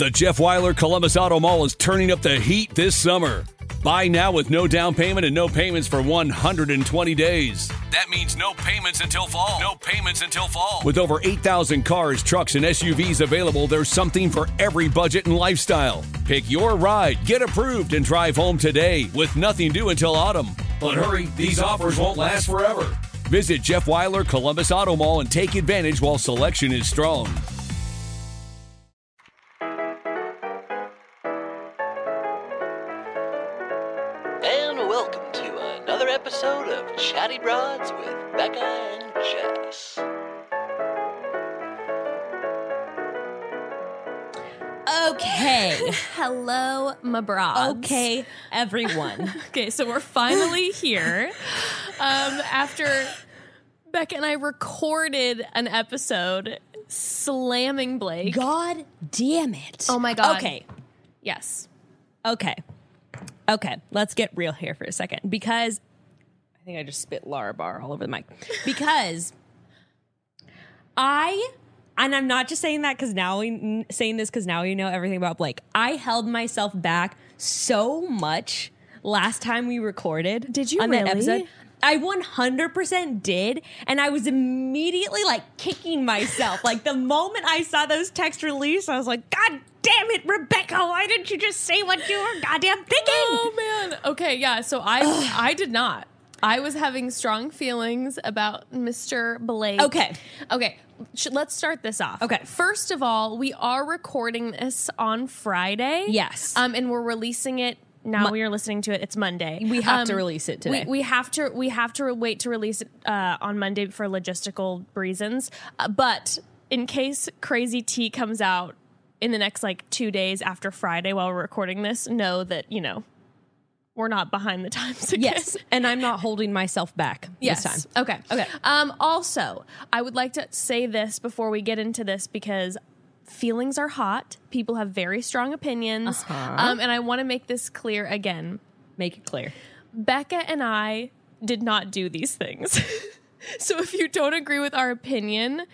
The Jeff Weiler Columbus Auto Mall is turning up the heat this summer. Buy now with no down payment and no payments for 120 days. That means no payments until fall. No payments until fall. With over 8,000 cars, trucks, and SUVs available, there's something for every budget and lifestyle. Pick your ride, get approved, and drive home today with nothing due until autumn. But hurry, these offers won't last forever. Visit Jeff Weiler Columbus Auto Mall and take advantage while selection is strong. And welcome to another episode of Chatty Broads with Becca and Jess. Okay. Hello, my broads. Okay, everyone. Okay, so we're finally here. After Becca and I recorded an episode slamming Blake. God damn it. Oh my God. Okay. Yes. Okay. Let's get real here for a second because I think I just spit Lara Bar all over the mic. Because and I'm not just saying that because now you know everything about Blake. I held myself back so much last time we recorded. Did you on really? That episode. I 100% did, and I was immediately like kicking myself. Like the moment I saw those texts released, I was like, God damn it, Rebecca, why didn't you just say what you were goddamn thinking? Oh man. Okay, yeah. So I did not. I was having strong feelings about Mr. Blake. Okay. Let's start this off. Okay. First of all, we are recording this on Friday. Yes. And we're releasing it. Now we are listening to it. It's Monday. We have to release it today. We have to wait to release it on Monday for logistical reasons. But in case Crazy T comes out in the next 2 days after Friday while we're recording this, know that we're not behind the times again. Yes, and I'm not holding myself back this time. Okay. Also, I would like to say this before we get into this because feelings are hot. People have very strong opinions. And I want to make this clear again. Make it clear. Becca and I did not do these things. So if you don't agree with our opinion,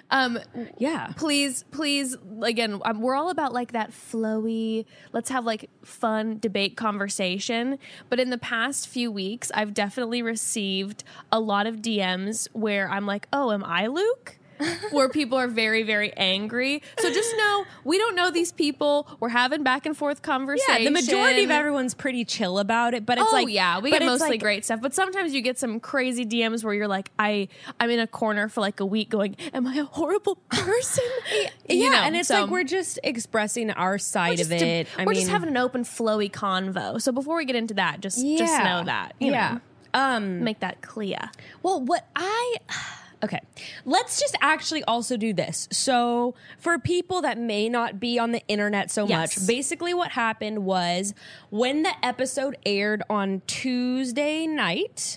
please, again, we're all about that flowy, let's have fun debate conversation. But in the past few weeks, I've definitely received a lot of DMs where I'm like, oh, am I Luke? Where people are very, very angry. So just know, we don't know these people. We're having back and forth conversation. Yeah, the majority of everyone's pretty chill about it, but it's we get mostly great stuff. But sometimes you get some crazy DMs where you're like, I'm in a corner for a week going, am I a horrible person? And it's we're just expressing our side of it. We're just having an open, flowy convo. So before we get into that, just know that. You know, make that clear. Well, Okay, let's just actually also do this. So for people that may not be on the internet so much, basically what happened was when the episode aired on Tuesday night.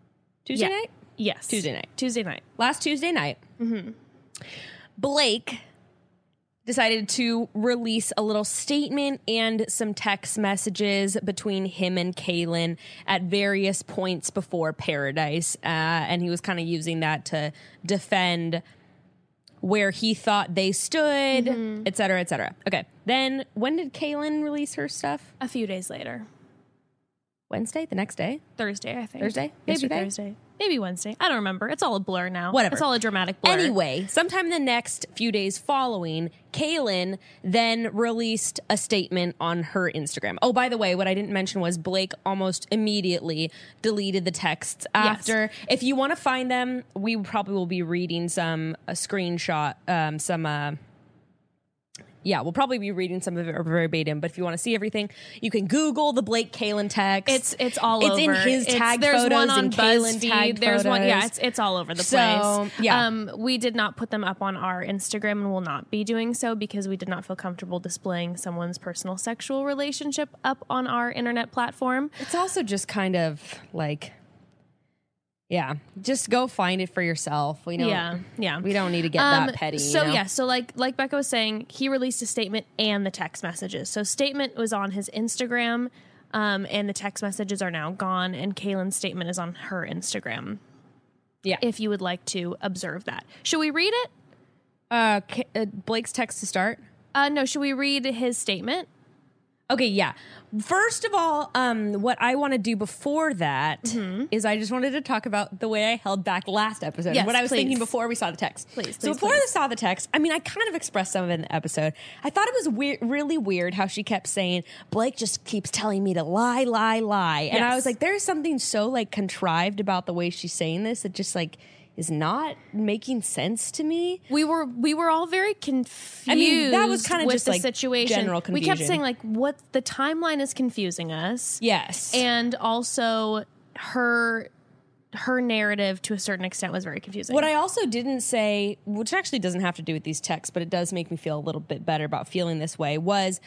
Yes. Tuesday night. Last Tuesday night. Mm-hmm. Blake decided to release a little statement and some text messages between him and Kaylin at various points before Paradise. And he was kind of using that to defend where he thought they stood, et cetera, et cetera. Okay. Then when did Kaylin release her stuff? A few days later. Wednesday? The next day? Thursday, I think. Thursday? Maybe Yesterday? Thursday. Maybe Wednesday. I don't remember. It's all a blur now. Whatever. It's all a dramatic blur. Anyway, sometime the next few days following, Kaylin then released a statement on her Instagram. Oh, by the way, what I didn't mention was Blake almost immediately deleted the texts after. Yes. If you want to find them, we probably will be reading a screenshot, we'll probably be reading some of it verbatim, but if you want to see everything, you can Google the Blake Kaylin text. It's all over. It's in his tag there's photos one on and Kaylin tag There's photos. one, it's all over the place. So, yeah. We did not put them up on our Instagram and will not be doing so because we did not feel comfortable displaying someone's personal sexual relationship up on our internet platform. It's also just kind of just go find it for yourself. We don't. We don't need to get that petty. So so like Becca was saying, he released a statement and the text messages. So statement was on his Instagram, and the text messages are now gone. And Kaylin's statement is on her Instagram. Yeah, if you would like to observe that, should we read it? Blake's text to start. No, should we read his statement? Okay, yeah. First of all, what I want to do before that is I just wanted to talk about the way I held back last episode. Yes, what I was please. thinking before we saw the text. So before please. I saw the text, I mean, I kind of expressed some of it in the episode. I thought it was really weird how she kept saying, Blake just keeps telling me to lie, lie, lie. And I Yes. was like, there's something so like contrived about the way she's saying this that just like is not making sense to me. We were all very confused. I mean, that was kind of with just the like situation. general We kept confusion. saying like, what the timeline is confusing us. Yes. And also her narrative to a certain extent was very confusing. What I also didn't say, which actually doesn't have to do with these texts, but it does make me feel a little bit better about feeling this way, was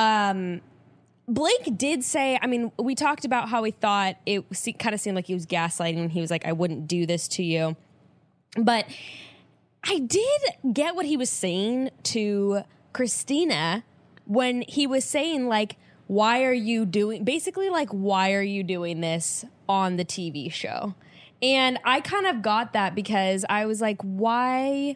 Blake did say, I mean, we talked about how he thought it kind of seemed like he was gaslighting when he was like, I wouldn't do this to you. But I did get what he was saying to Christina when he was saying, like, why are you doing this on the TV show? And I kind of got that because I was like, why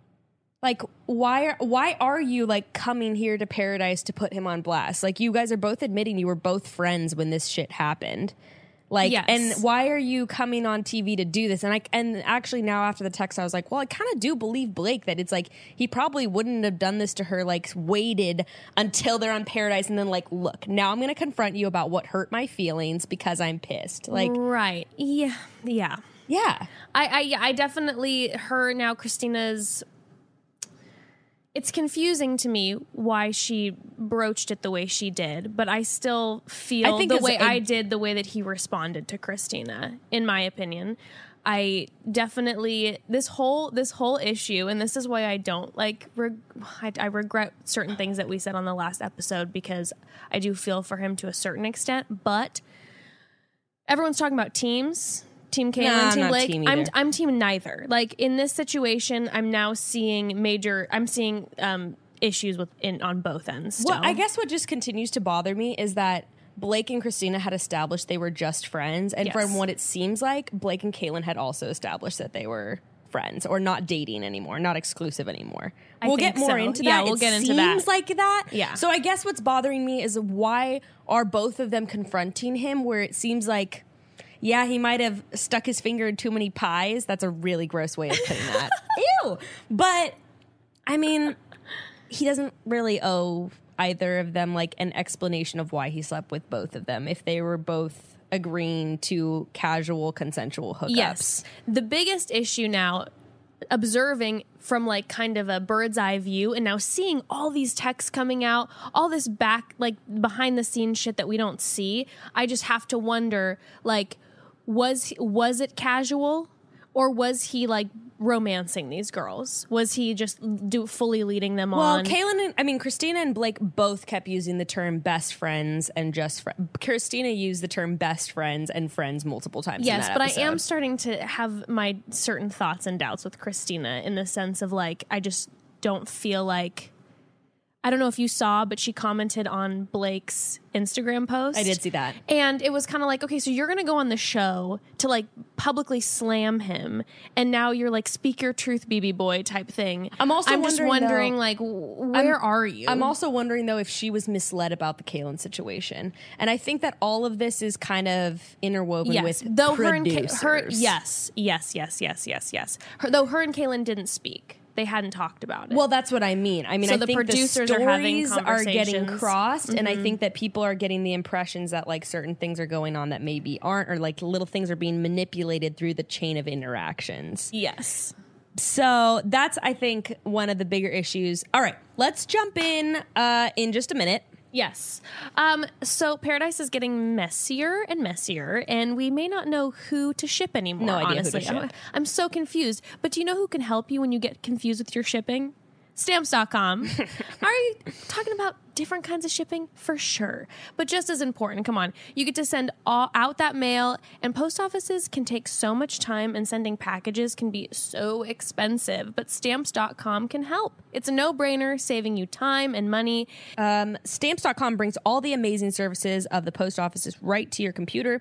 are you like coming here to Paradise to put him on blast? Like, you guys are both admitting you were both friends when this shit happened. Like, Yes. and why are you coming on TV to do this? And actually now after the text, I was like, well, I kind of do believe Blake that it's like, he probably wouldn't have done this to her, like waited until they're on Paradise and then like, look, now I'm going to confront you about what hurt my feelings because I'm pissed. Like, right. Yeah. yeah. I definitely, Christina's, it's confusing to me why she broached it the way she did, but I still feel I think the as way a- I did, the way that he responded to Christina, in my opinion. I definitely, this whole issue, and this is why I don't like, I regret certain things that we said on the last episode because I do feel for him to a certain extent, but everyone's talking about teams. Team Kaylin, Nah, I'm Team not Blake. team either. I'm team neither. Like in this situation, I'm now seeing issues on both ends. Still. Well, I guess what just continues to bother me is that Blake and Christina had established they were just friends. And Yes. from what it seems like, Blake and Kaylin had also established that they were friends or not dating anymore, not exclusive anymore. I We'll think get more so. into that. Yeah, we'll get into that. Seems like that. Yeah. So I guess what's bothering me is why are both of them confronting him where it seems like, yeah, he might have stuck his finger in too many pies. That's a really gross way of putting that. Ew. But, I mean, he doesn't really owe either of them like an explanation of why he slept with both of them if they were both agreeing to casual consensual hookups. Yes. The biggest issue now, observing from like kind of a bird's eye view and now seeing all these texts coming out, all this back, like behind the scenes shit that we don't see, I just have to wonder, like, was it casual or was he like romancing these girls? Was he just fully leading them on? Well, Christina and Blake both kept using the term best friends and just Christina used the term best friends and friends multiple times. Yes, in that but episode. I am starting to have my certain thoughts and doubts with Christina in the sense of like, I just don't feel like, I don't know if you saw, but she commented on Blake's Instagram post. I did see that. And it was kind of like, okay, so you're going to go on the show to like publicly slam him. And now you're like, speak your truth, BB boy type thing. I'm just wondering though, like, where are you? I'm also wondering, though, if she was misled about the Kaylin situation. And I think that all of this is kind of interwoven with though producers. her and yes. Though her and Kaylin didn't speak. They hadn't talked about it. Well, that's what I mean. I mean, So I the think producers the are having stories are getting conversations. crossed, and I think that people are getting the impressions that like certain things are going on that maybe aren't, or like little things are being manipulated through the chain of interactions. yes. So that's, I think, one of the bigger issues. All right, let's jump in just a minute. Yes. So Paradise is getting messier and messier, and we may not know who to ship anymore. No idea who to honestly. ship. I'm so confused. But do you know who can help you when you get confused with your shipping? Stamps.com. Are you talking about different kinds of shipping? For sure. But just as important, come on. You get to send out that mail, and post offices can take so much time, and sending packages can be so expensive. But Stamps.com can help. It's a no-brainer, saving you time and money. Stamps.com brings all the amazing services of the post offices right to your computer.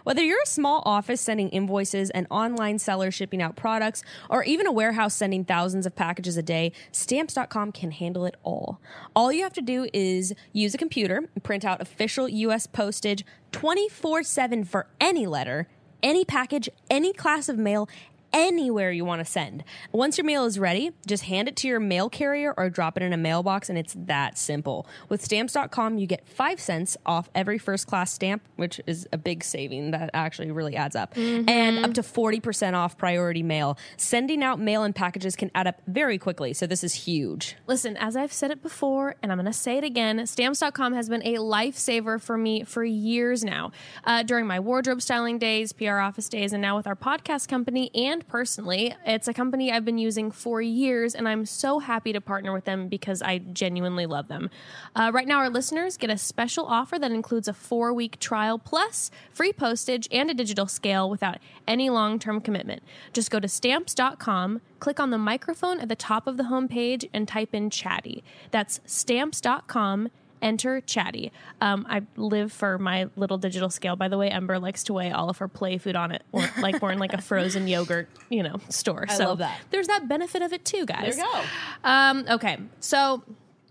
Whether you're a small office sending invoices, an online seller shipping out products, or even a warehouse sending thousands of packages a day, Stamps.com can handle it all. All you have to do is use a computer, print out official U.S. postage 24/7 for any letter, any package, any class of mail, anywhere you want to send. Once your mail is ready, just hand it to your mail carrier or drop it in a mailbox, and it's that simple. With Stamps.com, you get 5 cents off every first-class stamp, which is a big saving. That actually really adds up. And up to 40% off priority mail. Sending out mail and packages can add up very quickly, so this is huge. Listen, as I've said it before, and I'm going to say it again, Stamps.com has been a lifesaver for me for years now. During my wardrobe styling days, PR office days, and now with our podcast company and personally, it's a company I've been using for years, and I'm so happy to partner with them because I genuinely love them. Right now, our listeners get a special offer that includes a 4-week trial plus free postage and a digital scale without any long-term commitment. Just go to Stamps.com, click on the microphone at the top of the homepage, and type in Chatty. That's Stamps.com. Enter Chatty. I live for my little digital scale. By the way, Ember likes to weigh all of her play food on it, or like we're in like a frozen yogurt, store. I love that. There's that benefit of it too, guys. There you go. Okay, so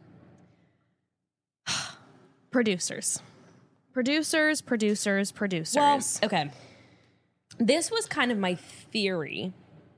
producers. Well, okay. This was kind of my theory.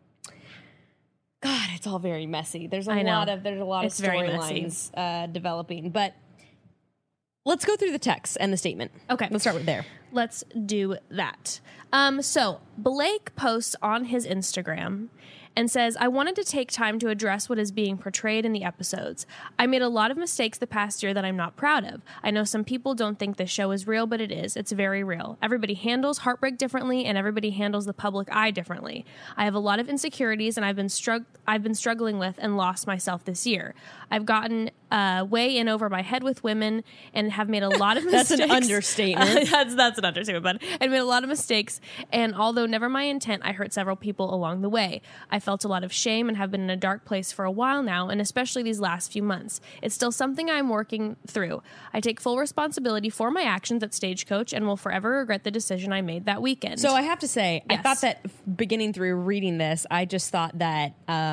God, it's all very messy. There's a lot of It's very messy. storylines developing, but let's go through the text and the statement. Okay. Let's start with there. Let's do that. So Blake posts on his Instagram and says, I wanted to take time to address what is being portrayed in the episodes. I made a lot of mistakes the past year that I'm not proud of. I know some people don't think this show is real, but it is. It's very real. Everybody handles heartbreak differently, and everybody handles the public eye differently. I have a lot of insecurities, and I've been struggling with and lost myself this year. I've gotten way in over my head with women and have made a lot of mistakes. That's an understatement. That's an understatement, but I made a lot of mistakes, and although never my intent, I hurt several people along the way. I felt a lot of shame and have been in a dark place for a while now, and especially these last few months. It's still something I'm working through. I take full responsibility for my actions at Stagecoach and will forever regret the decision I made that weekend. So I have to say, Yes. I thought that beginning through reading this, I just thought that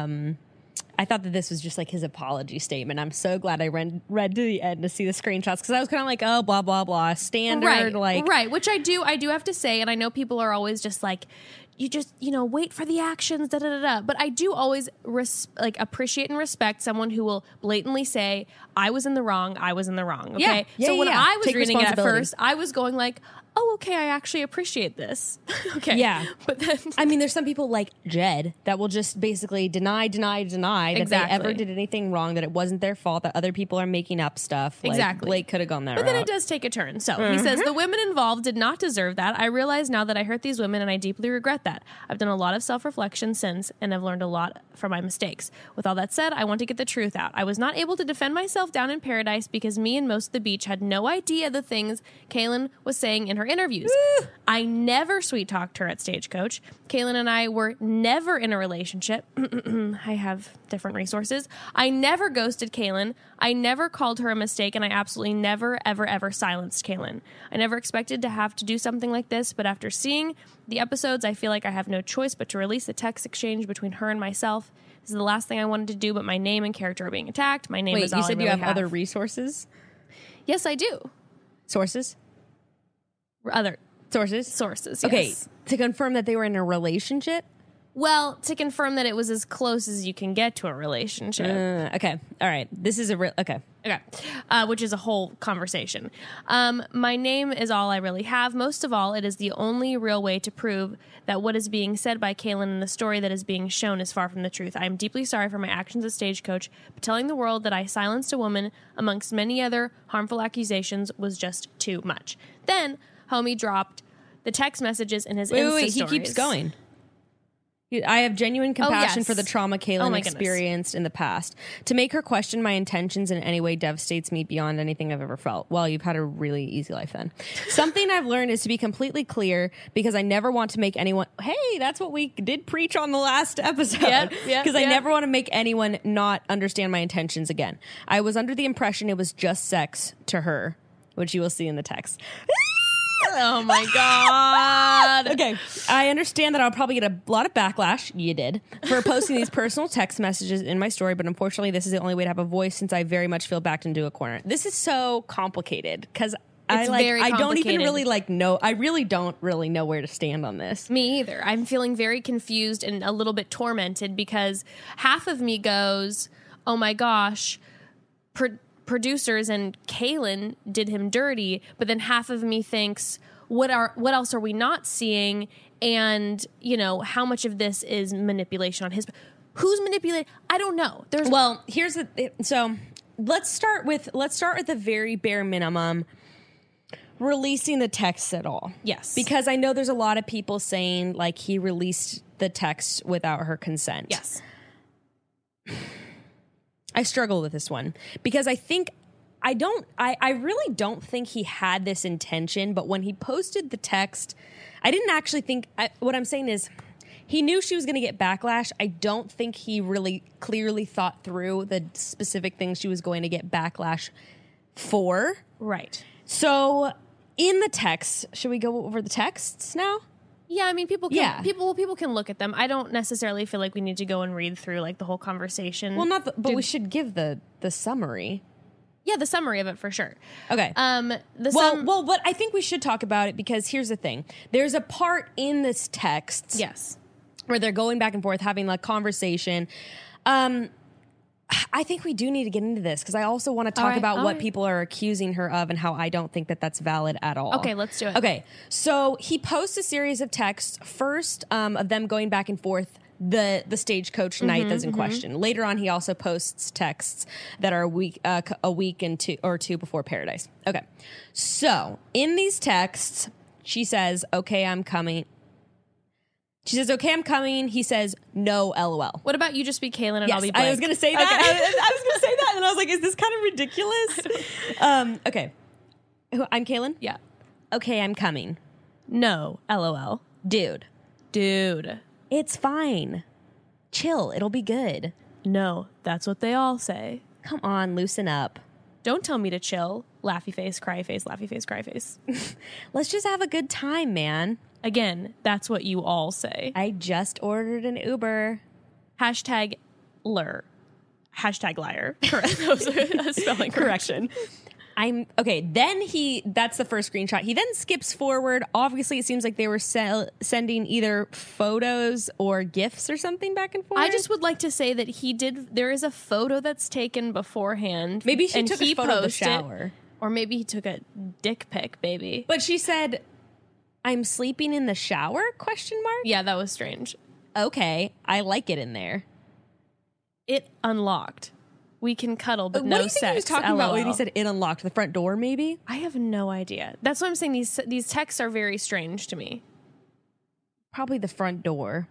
this was just like his apology statement. I'm so glad I read to the end to see the screenshots, because I was kind of like, oh, blah, blah, blah, standard. Right, which I do have to say, and I know people are always just like, you just, wait for the actions, da-da-da-da. But I do always appreciate and respect someone who will blatantly say, I was in the wrong, okay? Yeah, so when yeah. I was Take reading it at responsibility. first, I was going like, oh, okay, I actually appreciate this. Okay. Yeah. But then... I mean, there's some people like Jed that will just basically deny that Exactly. they ever did anything wrong, that it wasn't their fault, that other people are making up stuff. Like, Exactly. Blake could have gone that But route. then it does take a turn. So he says, the women involved did not deserve that. I realize now that I hurt these women, and I deeply regret that. I've done a lot of self-reflection since, and have learned a lot from my mistakes. With all that said, I want to get the truth out. I was not able to defend myself down in Paradise because me and most of the beach had no idea the things Kaylin was saying in her interviews. I never sweet-talked her at Stagecoach. Kaylin and I were never in a relationship. I have different resources. I never ghosted Kaylin. I never called her a mistake, and I absolutely never, ever, ever silenced Kaylin. I never expected to have to do something like this, but after seeing the episodes, I feel like I have no choice but to release the text exchange between her and myself. This is the last thing I wanted to do, but my name and character are being attacked. My name Wait, is all you I said really you have other resources? Yes, I do. Sources? Other Sources? sources, Okay, yes. to confirm that they were in a relationship? Well, to confirm that it was as close as you can get to a relationship. Okay, all right. This is a real... Okay. Okay. Which is a whole conversation. My name is all I really have. Most of all, it is the only real way to prove that what is being said by Kaylin in the story that is being shown is far from the truth. I am deeply sorry for my actions as Stagecoach, but telling the world that I silenced a woman amongst many other harmful accusations was just too much. Then, homie dropped the text messages in his Insta Wait, he stories. keeps going. I have genuine compassion yes. for the trauma Oh Kaylin my goodness. experienced in the past. To make her question my intentions in any way devastates me beyond anything I've ever felt. Well, you've had a really easy life then. Something I've learned is to be completely clear, because I never want to make anyone... Hey, that's what we did preach on the last episode. Yep, Because I yep. never want to make anyone not understand my intentions again. I was under the impression it was just sex to her, which you will see in the text. Oh my God. Okay, I understand that I'll probably get a lot of backlash. You did for posting these personal text messages in my story, but unfortunately, this is the only way to have a voice since I very much feel backed into a corner. This is so complicated because I don't even really know. I really don't really know where to stand on this. Me either. I'm feeling very confused and a little bit tormented because half of me goes, oh my gosh, producers and Kaylin did him dirty, but then half of me thinks, what else are we not seeing? And, you know, how much of this is manipulation on his... Who's manipulating? I don't know. So let's start with the very bare minimum. Releasing the text at all. Yes. Because I know there's a lot of people saying like he released the text without her consent. Yes. I struggle with this one because I really don't think he had this intention, but when he posted the text, I didn't actually think, what I'm saying is he knew she was going to get backlash. I don't think he really clearly thought through the specific things she was going to get backlash for. Right. So in the text, should we go over the texts now? Yeah, I mean, people can look at them. I don't necessarily feel like we need to go and read through like the whole conversation. Well, but we should give the summary. Yeah, the summary of it for sure. Okay. But I think we should talk about it because here's the thing. There's a part in this text, yes, where they're going back and forth having like conversation. I think we do need to get into this because I also want to talk about what people are accusing her of and how I don't think that that's valid at all. Okay, let's do it. Okay, so he posts a series of texts, first of them going back and forth the stagecoach night that's in question. Later on, he also posts texts that are a week and two before Paradise. Okay, so in these texts, she says, okay, I'm coming. She says, okay, I'm coming. He says, no, LOL. What about you just be Kaylin and I'll be Blake? I was going to say that. Okay. I was going to say that. And I was like, is this kind of ridiculous? Okay. I'm Kaylin? Yeah. Okay, I'm coming. No, LOL. Dude. It's fine. Chill. It'll be good. No, that's what they all say. Come on, loosen up. Don't tell me to chill. Laughy face, cry face, laughy face, cry face. Let's just have a good time, man. Again, that's what you all say. I just ordered an Uber. Hashtag lur. Hashtag liar. Correct. Those are spelling correction. Then that's the first screenshot. He then skips forward. Obviously, it seems like they were sending either photos or GIFs or something back and forth. I just would like to say that there is a photo that's taken beforehand. Maybe she took a photo of the shower. Or maybe he took a dick pic, baby. But she said, I'm sleeping in the shower? ? Yeah, that was strange. Okay, I like it in there. It unlocked. We can cuddle, but no sex. What do you think he was talking about when he said it unlocked? The front door, maybe? I have no idea. That's what I'm saying. These texts are very strange to me. Probably the front door.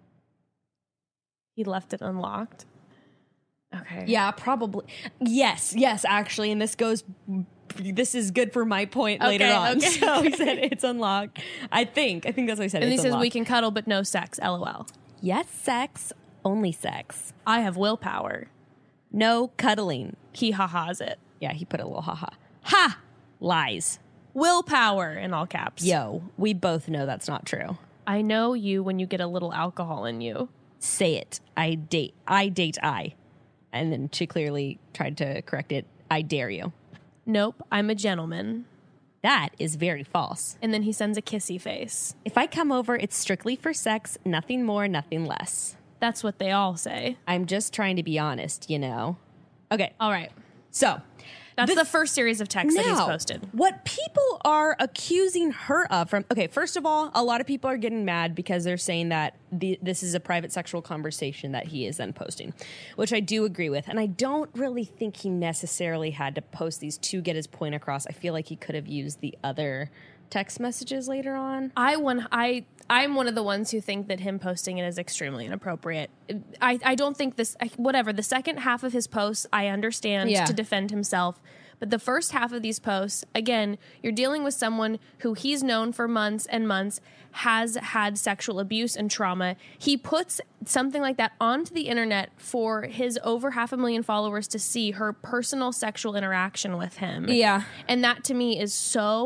He left it unlocked. Okay. Yeah, probably. Yes, actually. And this is good for my point later on. Okay. So he said it's unlocked. I think that's what he said. And he says unlocked. we can cuddle, but no sex. LOL. Yes, sex. Only sex. I have willpower. No cuddling. He ha-has it. Yeah, he put a little ha-ha. Ha! Lies. Willpower in all caps. Yo, we both know that's not true. I know you when you get a little alcohol in you. Say it. I date. And then she clearly tried to correct it. I dare you. Nope, I'm a gentleman. That is very false. And then he sends a kissy face. If I come over, it's strictly for sex, nothing more, nothing less. That's what they all say. I'm just trying to be honest, you know? Okay. All right. So that's the first series of texts that he's posted. What people are accusing her of first of all, a lot of people are getting mad because they're saying that this is a private sexual conversation that he is then posting, which I do agree with. And I don't really think he necessarily had to post these to get his point across. I feel like he could have used the other text messages later on. I'm one of the ones who think that him posting it is extremely inappropriate. I don't think the second half of his posts, I understand to defend himself. But the first half of these posts, again, you're dealing with someone who he's known for months and months has had sexual abuse and trauma. He puts something like that onto the internet for his over 500,000 followers to see her personal sexual interaction with him. Yeah. And that to me is so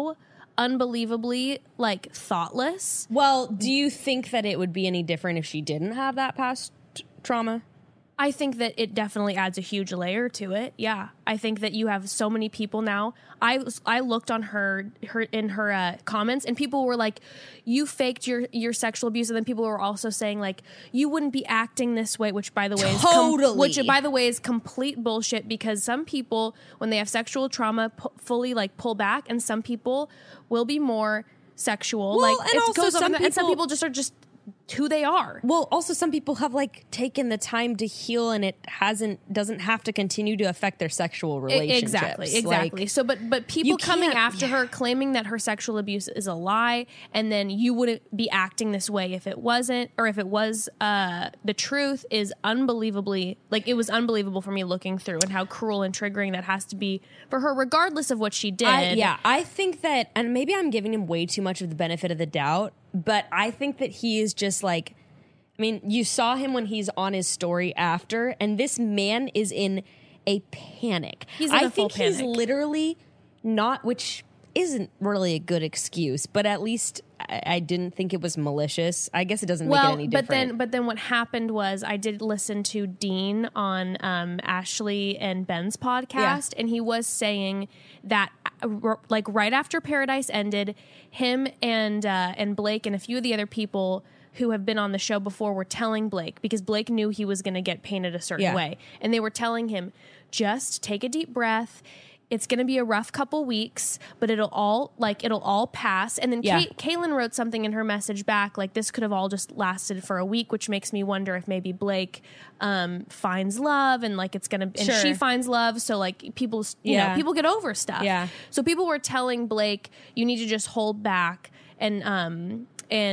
unbelievably like thoughtless. Well, do you think that it would be any different if she didn't have that past trauma? I think that it definitely adds a huge layer to it. Yeah, I think that you have so many people now. I looked on her comments, and people were like, "You faked your sexual abuse," and then people were also saying like, "You wouldn't be acting this way," which by the way is complete bullshit, because some people, when they have sexual trauma, fully like pull back, and some people will be more sexual. Well, like and it also goes some and some people people just are just who they are. Well, also some people have like taken the time to heal, and it doesn't have to continue to affect their sexual relationships. Exactly. Like, So, but people coming after her, claiming that her sexual abuse is a lie, and then you wouldn't be acting this way if it wasn't, or if it was the truth, is unbelievably, like, it was unbelievable for me looking through, and how cruel and triggering that has to be for her, regardless of what she did. I think that, and maybe I'm giving him way too much of the benefit of the doubt, but I think that he is just like, I mean, you saw him when he's on his story after, and this man is in a panic. He's in a full panic. He's literally not, which isn't really a good excuse, but at least I didn't think it was malicious. I guess it doesn't make it any different. But then what happened was, I did listen to Dean on Ashley and Ben's podcast, and he was saying that like right after Paradise ended, him and Blake and a few of the other people who have been on the show before were telling Blake, because Blake knew he was going to get painted a certain way, and they were telling him, just take a deep breath. It's going to be a rough couple weeks, but it'll all pass. And then Kaylin wrote something in her message back, like, this could have all just lasted for a week, which makes me wonder if maybe Blake finds love, and like it's going to, and she finds love. So like people, you know, people get over stuff. Yeah. So people were telling Blake, you need to just hold back and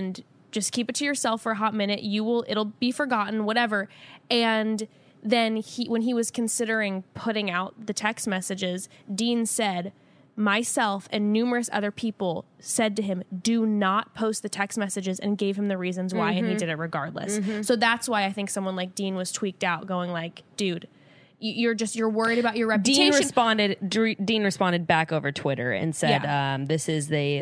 just keep it to yourself for a hot minute. It'll be forgotten, whatever. And then when he was considering putting out the text messages, Dean said, myself and numerous other people said to him, do not post the text messages, and gave him the reasons why, and he did it regardless. So that's why I think someone like Dean was tweaked out, going like, dude, you're worried about your reputation. Dean responded back over Twitter and said, this is a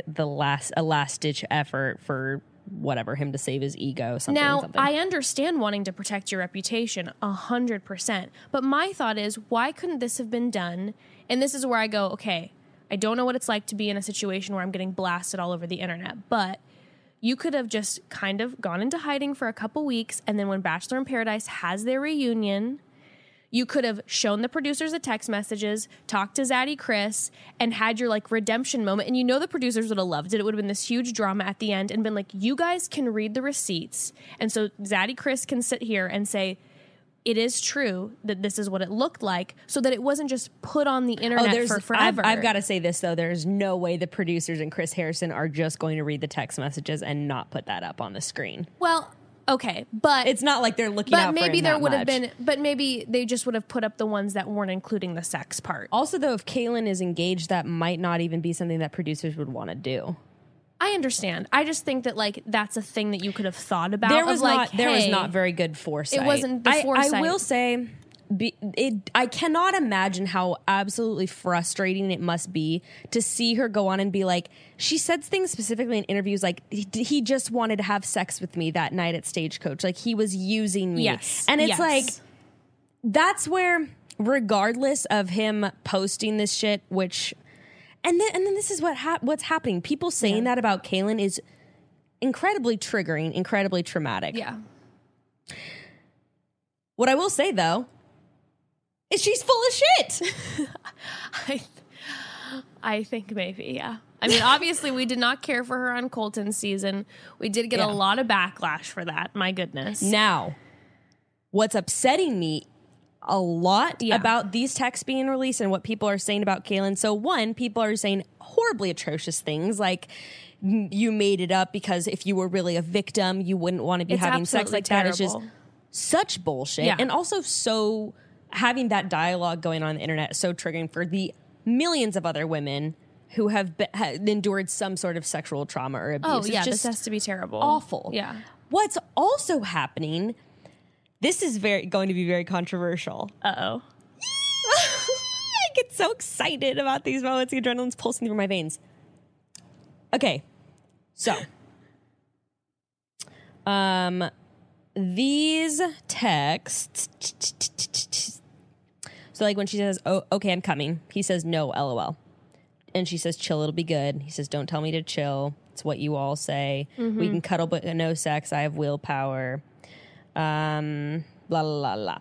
last ditch effort for whatever, him to save his ego. Something. I understand wanting to protect your reputation 100%, but my thought is, why couldn't this have been done? And this is where I go, okay, I don't know what it's like to be in a situation where I'm getting blasted all over the internet, but you could have just kind of gone into hiding for a couple weeks, and then when Bachelor in Paradise has their reunion, you could have shown the producers the text messages, talked to Zaddy Chris, and had your like redemption moment. And you know the producers would have loved it. It would have been this huge drama at the end, and been like, you guys can read the receipts. And so Zaddy Chris can sit here and say, it is true that this is what it looked like, so that it wasn't just put on the internet for forever. I've got to say this, though. There's no way the producers and Chris Harrison are just going to read the text messages and not put that up on the screen. Well, okay, but it's not like they're looking out for him. But maybe there would have been, but maybe they just would have put up the ones that weren't including the sex part. Also, though, if Kaylin is engaged, that might not even be something that producers would want to do. I understand. I just think that like that's a thing that you could have thought about. There was not very good foresight. It wasn't the foresight. I will say, I cannot imagine how absolutely frustrating it must be to see her go on and be like, she said things specifically in interviews like, he just wanted to have sex with me that night at Stagecoach. Like, he was using me. Yes. And it's like, that's where, regardless of him posting this shit, which, and then this is what's happening. People saying that about Kaylin is incredibly triggering, incredibly traumatic. Yeah. What I will say, though, is she's full of shit. I think maybe, yeah. I mean, obviously, we did not care for her on Colton's season. We did get a lot of backlash for that. My goodness. Now, what's upsetting me a lot about these texts being released and what people are saying about Kaylin. So, one, people are saying horribly atrocious things like, you made it up because if you were really a victim, you wouldn't want to be having sex like terrible. That. It's just such bullshit. Yeah. And also so having that dialogue going on the internet is so triggering for the millions of other women who have endured some sort of sexual trauma or abuse. Oh, yeah, it's just this has to be terrible. Awful. Yeah. What's also happening, this is going to be very controversial. Uh-oh. I get so excited about these moments. The adrenaline's pulsing through my veins. Okay. So, these texts. So, like, when she says, "Oh, okay, I'm coming," he says, "No, LOL." And she says, "Chill, it'll be good." He says, "Don't tell me to chill. It's what you all say. We can cuddle, but no sex. I have willpower." Blah, blah, blah, blah.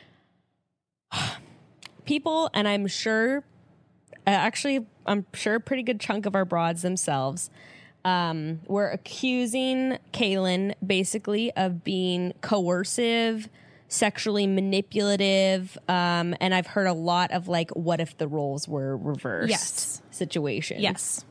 People, and I'm sure a pretty good chunk of our broads themselves were accusing Kaylin basically of being coercive, sexually manipulative, and I've heard a lot of like, what if the roles were reversed situations. Yes.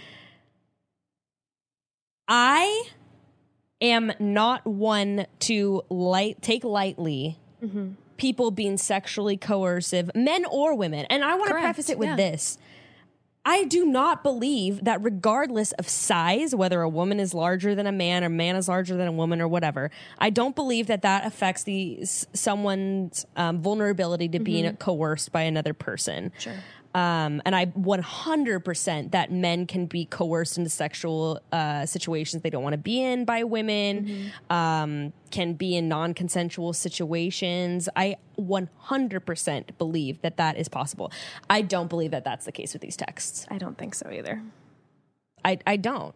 I am not one to take lightly people being sexually coercive, men or women. And I want to preface it with this. I do not believe that regardless of size, whether a woman is larger than a man is larger than a woman or whatever, I don't believe that affects someone's vulnerability to being coerced by another person. Sure. And I 100% that men can be coerced into sexual situations they don't want to be in by women, can be in non-consensual situations. I 100% believe that is possible. I don't believe that that's the case with these texts. I don't think so either. I don't.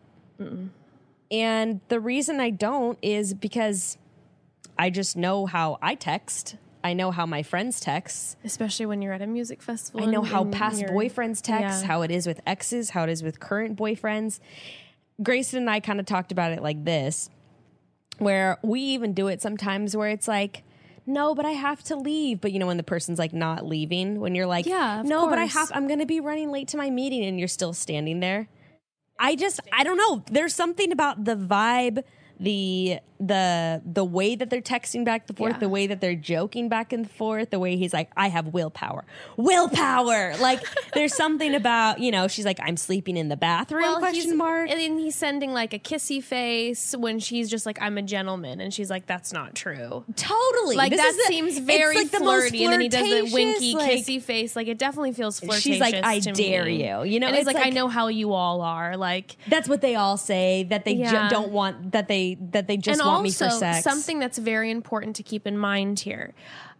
And the reason I don't is because I just know how I text. I know how my friends text. Especially when you're at a music festival. I know how past boyfriends text, Yeah. how it is with exes, how it is with current boyfriends. Grayson and I kind of talked about it like this, where we even do it sometimes where it's like, no, but I have to leave. But you know, when the person's like not leaving, when you're like, Yeah, of no, but course. I'm going to be running late to my meeting, and you're still standing there. I don't know. There's something about the vibe, the way that they're texting back and forth, Yeah. the way that they're joking back and forth, the way he's like, I have willpower. Like, there's something about, you know, she's like, I'm sleeping in the bathroom, question mark. And then he's sending like a kissy face when she's just like, I'm a gentleman. And she's like, that's not true. Totally. Like, This that is the- seems it's very like the most flirty. And then he does the winky, flirtatious, kissy face. Like, it definitely feels flirtatious. She's like, I to dare me. you. You know, and he's it's like, I like- know how you all are. Like, That's what they all say, that they Yeah. don't want, that they just and want me also, for sex. something that's very important to keep in mind here.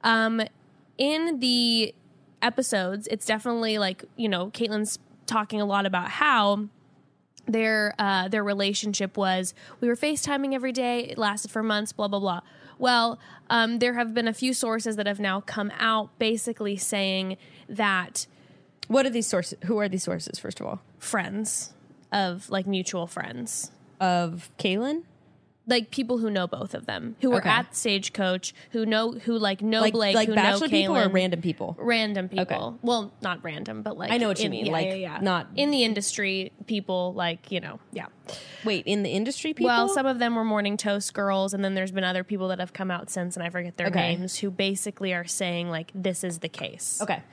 In the episodes, it's definitely like, you know, Caitlin's talking a lot about how their relationship was, we were FaceTiming every day, it lasted for months, blah, blah, blah. Well, there have been a few sources that have now come out basically saying that What are these sources? Who are these sources, first of all? friends of like mutual friends, Of Kaylin? like people who know both of them, who were Okay. at Stagecoach, who know Blake, Like who bachelor know people Kaylin. or random people? Random people. Okay. Well, not random, but like I know what you mean, like, not- in the industry people, like, you know, yeah. Wait, in the industry people? Well, some of them were Morning Toast girls, and then there's been other people that have come out since, and I forget their Okay. names, who basically are saying like this is the case. Okay.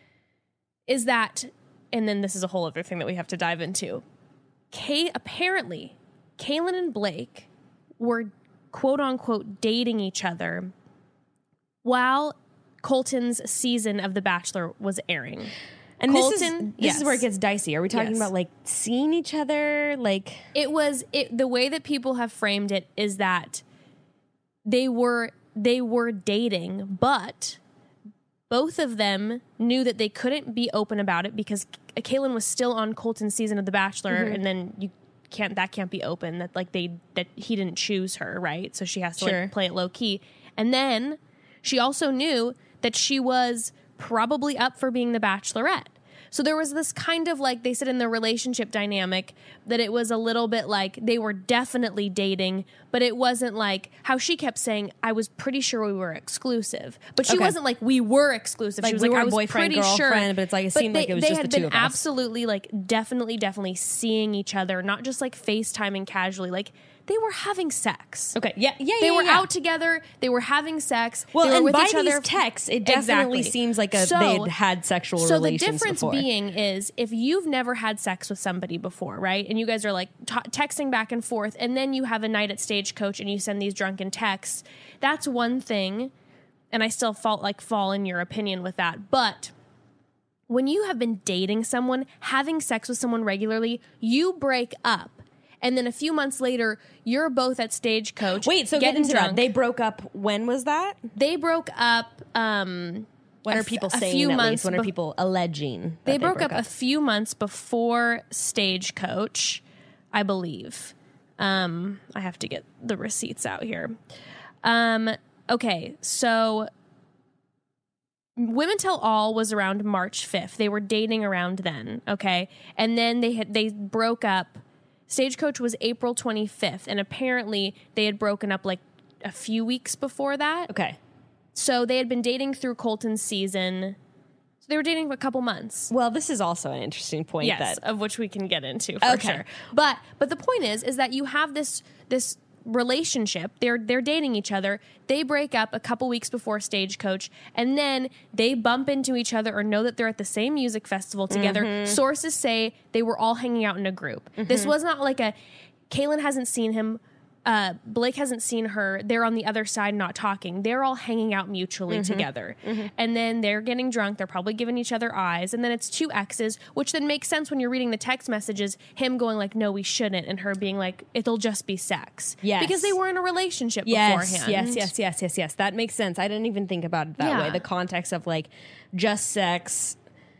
Is that, and then this is a whole other thing that we have to dive into. Apparently, Kaylin and Blake were quote unquote dating each other while Colton's season of The Bachelor was airing. And Colton, this is where it yes. gets dicey. Are we talking Yes. about like seeing each other? Like, The way that people have framed it is that they were dating, but both of them knew that they couldn't be open about it because Kaylin was still on Colton's season of The Bachelor, and then that can't be open. That like that he didn't choose her, right? So she has to Sure. like play it low key. And then she also knew that she was probably up for being the Bachelorette. So there was this kind of like, they said in the relationship dynamic that it was a little bit like they were definitely dating, but it wasn't like how she kept saying, I was pretty sure we were exclusive. But she Okay. wasn't like, we were exclusive. Like, she was we like, I weren't was boyfriend, pretty sure. girlfriend, but it's like, it seemed like it was they just had the two been of us. absolutely like definitely seeing each other, not just like FaceTiming casually. Like they were having sex. okay, yeah. They were yeah. out together. They were having sex. Well, they were and with by each these other. texts, it definitely Exactly. seems like So- they'd had sexual So the relations difference before. being is if you've never had sex with somebody before, right? And you guys are like texting back and forth, and then you have a night at Stagecoach and you send these drunken texts. That's one thing, and I still fall in your opinion with that. But when you have been dating someone, having sex with someone regularly, you break up. And then a few months later, you're both at Stagecoach. Wait, so get getting into drunk. that. They broke up. When was that? They broke up. When are people a saying few at months least? When are people alleging that They broke up a few months before Stagecoach, I believe. I have to get the receipts out here. Okay, so Women Tell All was around March 5th. They were dating around then, okay? And then they broke up. Stagecoach was April 25th, and apparently they had broken up like a few weeks before that. Okay. So they had been dating through Colton's season. So they were dating for a couple months. Well, this is also an interesting point. Yes, of which we can get into for sure. But the point is that you have this relationship. They're dating each other. They break up a couple weeks before Stagecoach, and then they bump into each other or know that they're at the same music festival together. Sources say they were all hanging out in a group. This was not like Kaylin hasn't seen him. Blake hasn't seen her. They're on the other side not talking. They're all hanging out mutually together. And then they're getting drunk. They're probably giving each other eyes. And then it's two exes, which then makes sense when you're reading the text messages, him going like, no, we shouldn't. And her being like, it'll just be sex. Yes. Because they were in a relationship beforehand. Yes. That makes sense. I didn't even think about it that way. The context of like just sex.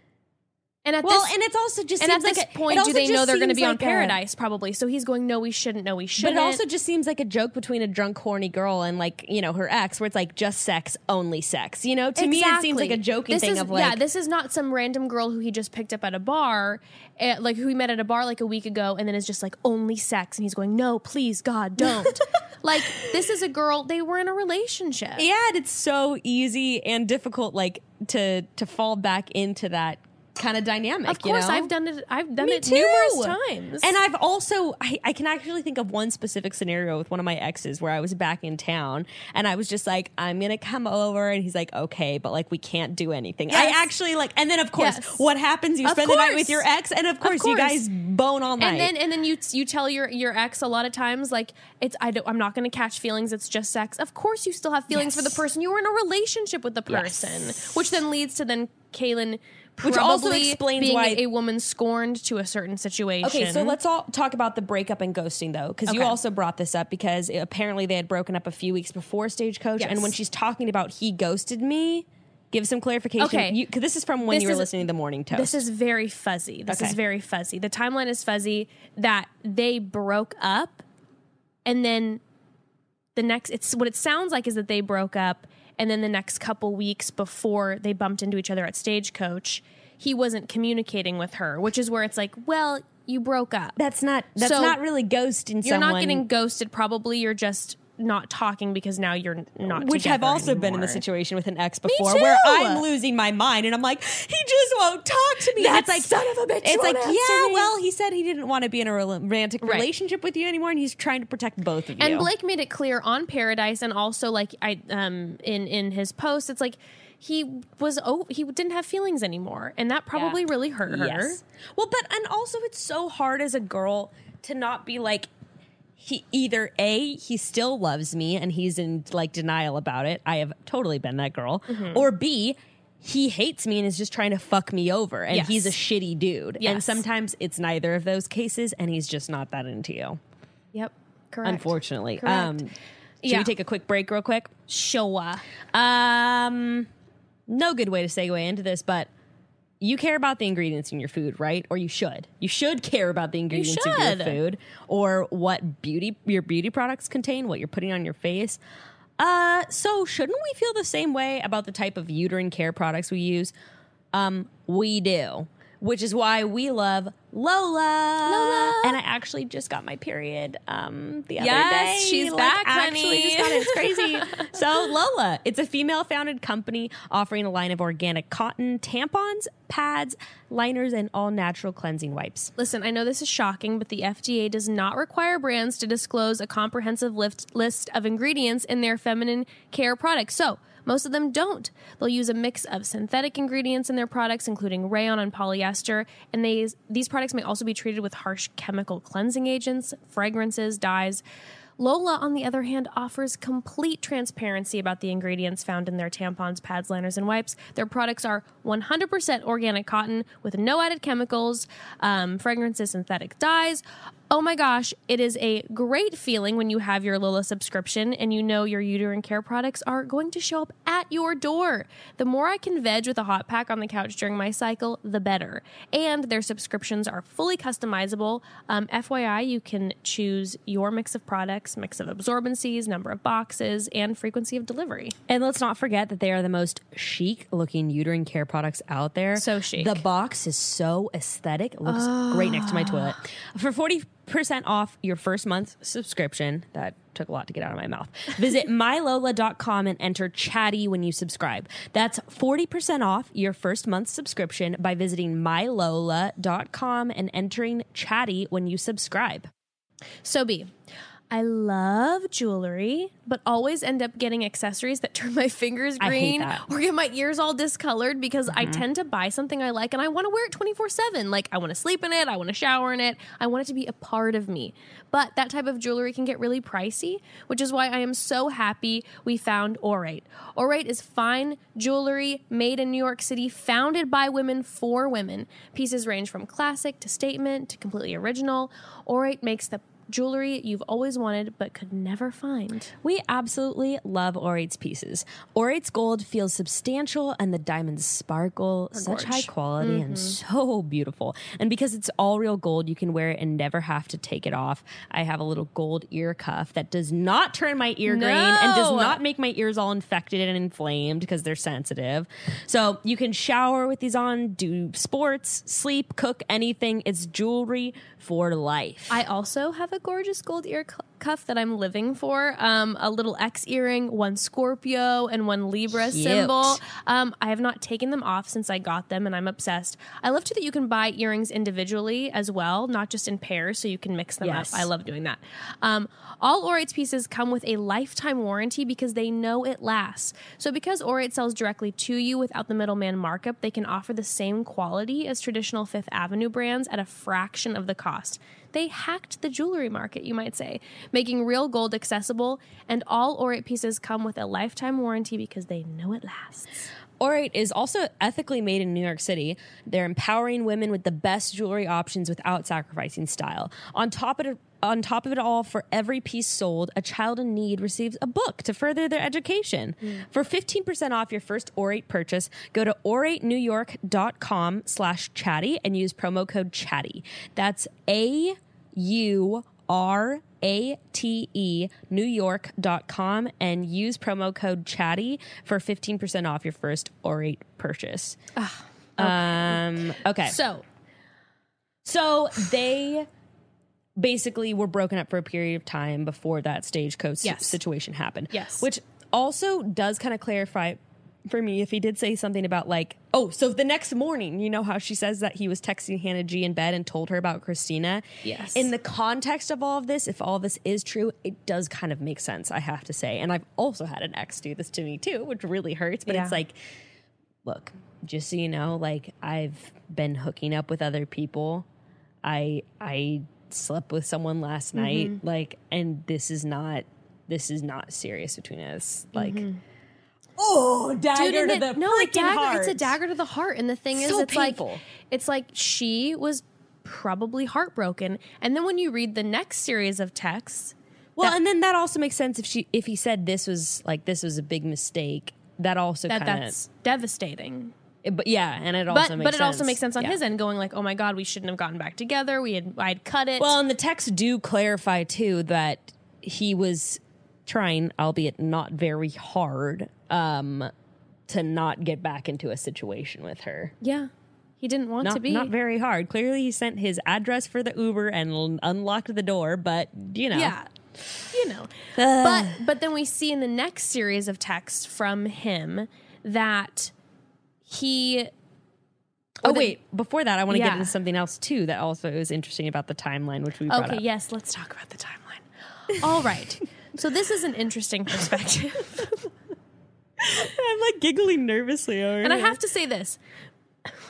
And at and it's also just and seems at this like point, do they know they're going to be on like Paradise? Probably. So he's going, no, we shouldn't. No, we shouldn't. But it also just seems like a joke between a drunk, horny girl and like, you know, her ex, where it's like just sex, only sex. You know, to me, it seems like a joking thing of like, this is not some random girl who he just picked up at a bar, like who he met at a bar like a week ago, and then is just like only sex, and he's going, no, please, God, don't. Like, this is a girl. They were in a relationship. Yeah, and it's so easy and difficult, like to fall back into that kind of dynamic. Of course, you know? I've done it too. numerous times. And I've also I can actually think of one specific scenario with one of my exes where I was back in town and I was just like, I'm gonna come over, and he's like, okay, but like we can't do anything. Yes. I actually like, and then of course, Yes. what happens? You Of spend the night course. with your ex, and of course you guys bone all night. And then you tell your ex a lot of times like I'm not going to catch feelings. It's just sex. Of course, you still have feelings for the person. You were in a relationship with the person, which then leads to Kaylin. Which also probably explains being why a woman scorned to a certain situation. Okay, so let's all talk about the breakup and ghosting, though, because you also brought this up because apparently they had broken up a few weeks before Stagecoach, Yes. and when she's talking about he ghosted me, give some clarification. Okay. Because this is from when you were listening to the Morning Toast. This is very fuzzy. The timeline is fuzzy that they broke up, and then what it sounds like is that they broke up, and then the next couple weeks before they bumped into each other at Stagecoach, he wasn't communicating with her, which is where it's like, well, you broke up. That's not really ghosting You're someone. not getting ghosted. Probably you're just not talking because now you're not Which together I've also been in anymore. the situation with an ex before, too. where I'm losing my mind and I'm like, he just won't talk to me. That And it's like, son of a bitch It's won't like, answer yeah, me. well, he said he didn't want to be in a romantic relationship with you anymore, and he's trying to protect both of you. And Blake made it clear on Paradise, and also like in his post, it's like he didn't have feelings anymore, and that probably really hurt her. Yes. Well, and also it's so hard as a girl to not be like, he either he still loves me and he's in like denial about it. I have totally been that girl. Or B, he hates me and is just trying to fuck me over, and he's a shitty dude. Yes. And sometimes it's neither of those cases, and he's just not that into you. Yep. Correct. Unfortunately. Correct. Should we take a quick break real quick? Sure. No good way to segue into this, but you care about the ingredients in your food, right? Or you should. You should care about the ingredients of your food, or what your beauty products contain, what you're putting on your face. So shouldn't we feel the same way about the type of uterine care products we use? We do. Which is why we love Lola. And I actually just got my period the other day. She's back, actually honey. just got it. It's crazy. So Lola, it's a female-founded company offering a line of organic cotton tampons, pads, liners, and all-natural cleansing wipes. Listen, I know this is shocking, but the FDA does not require brands to disclose a comprehensive list of ingredients in their feminine care products. So most of them don't. They'll use a mix of synthetic ingredients in their products, including rayon and polyester, and these products may also be treated with harsh chemical cleansing agents, fragrances, dyes. Lola, on the other hand, offers complete transparency about the ingredients found in their tampons, pads, liners, and wipes. Their products are 100% organic cotton with no added chemicals, fragrances, synthetic dyes. Oh my gosh, it is a great feeling when you have your Lola subscription and you know your uterine care products are going to show up at your door. The more I can veg with a hot pack on the couch during my cycle, the better. And their subscriptions are fully customizable. FYI, you can choose your mix of products, mix of absorbencies, number of boxes, and frequency of delivery. And let's not forget that they are the most chic looking uterine care products out there. So chic. The box is so aesthetic. It looks great next to my toilet. For 40% off your first month subscription, that took a lot to get out of my mouth, visit mylola.com and enter chatty when you subscribe. That's 40% off your first month subscription by visiting mylola.com and entering chatty when you subscribe. So B, I love jewelry, but always end up getting accessories that turn my fingers green or get my ears all discolored because I tend to buy something I like and I want to wear it 24/7. Like I want to sleep in it. I want to shower in it. I want it to be a part of me. But that type of jewelry can get really pricey, which is why I am so happy we found Aurate. Aurate is fine jewelry made in New York City, founded by women for women. Pieces range from classic to statement to completely original. Aurate makes the jewelry you've always wanted but could never find. We absolutely love Aurate's pieces. Aurate's gold feels substantial and the diamonds sparkle. Such high quality and so beautiful. And because it's all real gold, you can wear it and never have to take it off. I have a little gold ear cuff that does not turn my ear green and does not make my ears all infected and inflamed because they're sensitive. So you can shower with these on, do sports, sleep, cook, anything. It's jewelry for life. I also have a gorgeous gold ear cuff that I'm living for. A little X earring, one Scorpio, and one Libra symbol. I have not taken them off since I got them, and I'm obsessed. I love too that you can buy earrings individually as well, not just in pairs, so you can mix them up. I love doing that. All Aurate's pieces come with a lifetime warranty because they know it lasts. So because Aurate sells directly to you without the middleman markup, they can offer the same quality as traditional Fifth Avenue brands at a fraction of the cost. They hacked the jewelry market, you might say, making real gold accessible, and all Aurate pieces come with a lifetime warranty because they know it lasts. Aurate is also ethically made in New York City. They're empowering women with the best jewelry options without sacrificing style. On top of it all, for every piece sold, a child in need receives a book to further their education. For 15% off your first Aurate purchase, go to auratenewyork.com/chatty and use promo code chatty. That's AURATE newyork.com and use promo code chatty for 15% off your first Aurate purchase. Okay. So they basically were broken up for a period of time before that stagecoach situation happened. Yes. Which also does kind of clarify for me if he did say something about like, so the next morning, you know how she says that he was texting Hannah G in bed and told her about Christina? Yes. In the context of all of this, if all this is true, it does kind of make sense, I have to say. And I've also had an ex do this to me too, which really hurts. But it's like, look, just so you know, like I've been hooking up with other people. I slept with someone last night, like, and this is not serious between us. Like, dagger to the freaking heart. It's a dagger to the heart. And the thing is, it's painful. It's like she was probably heartbroken. And then when you read the next series of texts, and then that also makes sense if he said this was a big mistake. That also that's devastating. But yeah, and it also makes sense. But it also makes sense on his end, going like, "Oh my God, we shouldn't have gotten back together. I'd cut it." Well, and the texts do clarify too that he was trying, albeit not very hard, to not get back into a situation with her. Yeah, he didn't want to be. Not very hard. Clearly, he sent his address for the Uber and unlocked the door. But yeah. But then we see in the next series of texts from him that he... before that, I want to get into something else, too, that also is interesting about the timeline, which we brought up. Okay, yes, let's talk about the timeline. All right. So this is an interesting perspective. I'm, like, giggling nervously over And I have to say this.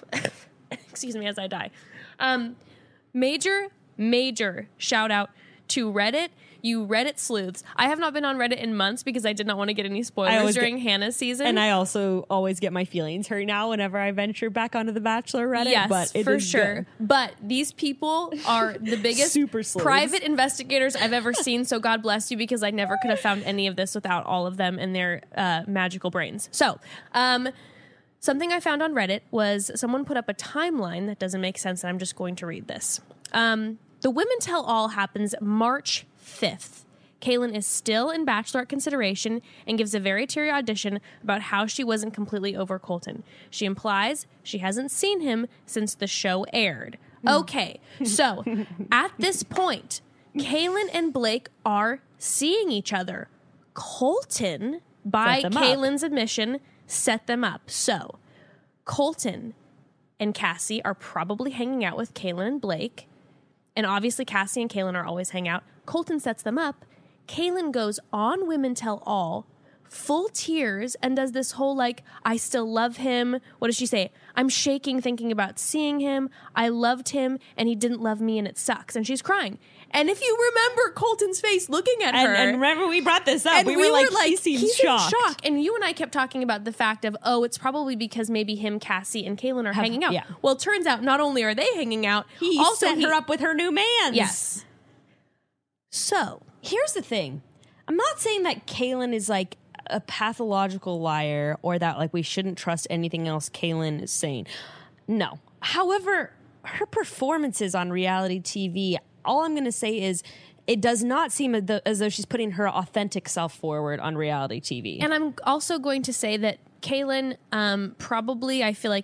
Excuse me as I die. Major shout-out to Reddit, you Reddit sleuths. I have not been on Reddit in months because I did not want to get any spoilers during Hannah's season. And I also always get my feelings hurt now whenever I venture back onto the Bachelor Reddit. Yes, but it for is sure. good. But these people are the biggest Super sleuths. private investigators I've ever seen. So God bless you, because I never could have found any of this without all of them and their magical brains. So, something I found on Reddit was someone put up a timeline that doesn't make sense, and I'm just going to read this. The Women Tell All happens March 5th. Caelynn is still in Bachelorette consideration and gives a very teary audition about how she wasn't completely over Colton. She implies she hasn't seen him since the show aired. Okay, so at this point, Caelynn and Blake are seeing each other. Colton, by Caelynn's admission, set them up. So Colton and Cassie are probably hanging out with Caelynn and Blake. And obviously Cassie and Caelynn are always hang out. Colton sets them up. Caelynn goes on Women Tell All, full tears, and does this whole like, I still love him. What does she say? I'm shaking thinking about seeing him. I loved him and he didn't love me and it sucks. And she's crying. And if you remember Colton's face looking at her. And remember we brought this up. And we were like, he seems he's shocked. in shock. And you and I kept talking about the fact of, oh, it's probably because maybe him, Cassie, and Caelynn are hanging out. yeah. Well, it turns out not only are they hanging out, He also set her up with her new man. Yes. So Here's the thing. I'm not saying that Caelynn is like a pathological liar or that like we shouldn't trust anything else Caelynn is saying. No. However, her performances on reality TV, all I'm going to say is it does not seem as though she's putting her authentic self forward on reality TV. And I'm also going to say that Caelynn, probably, I feel like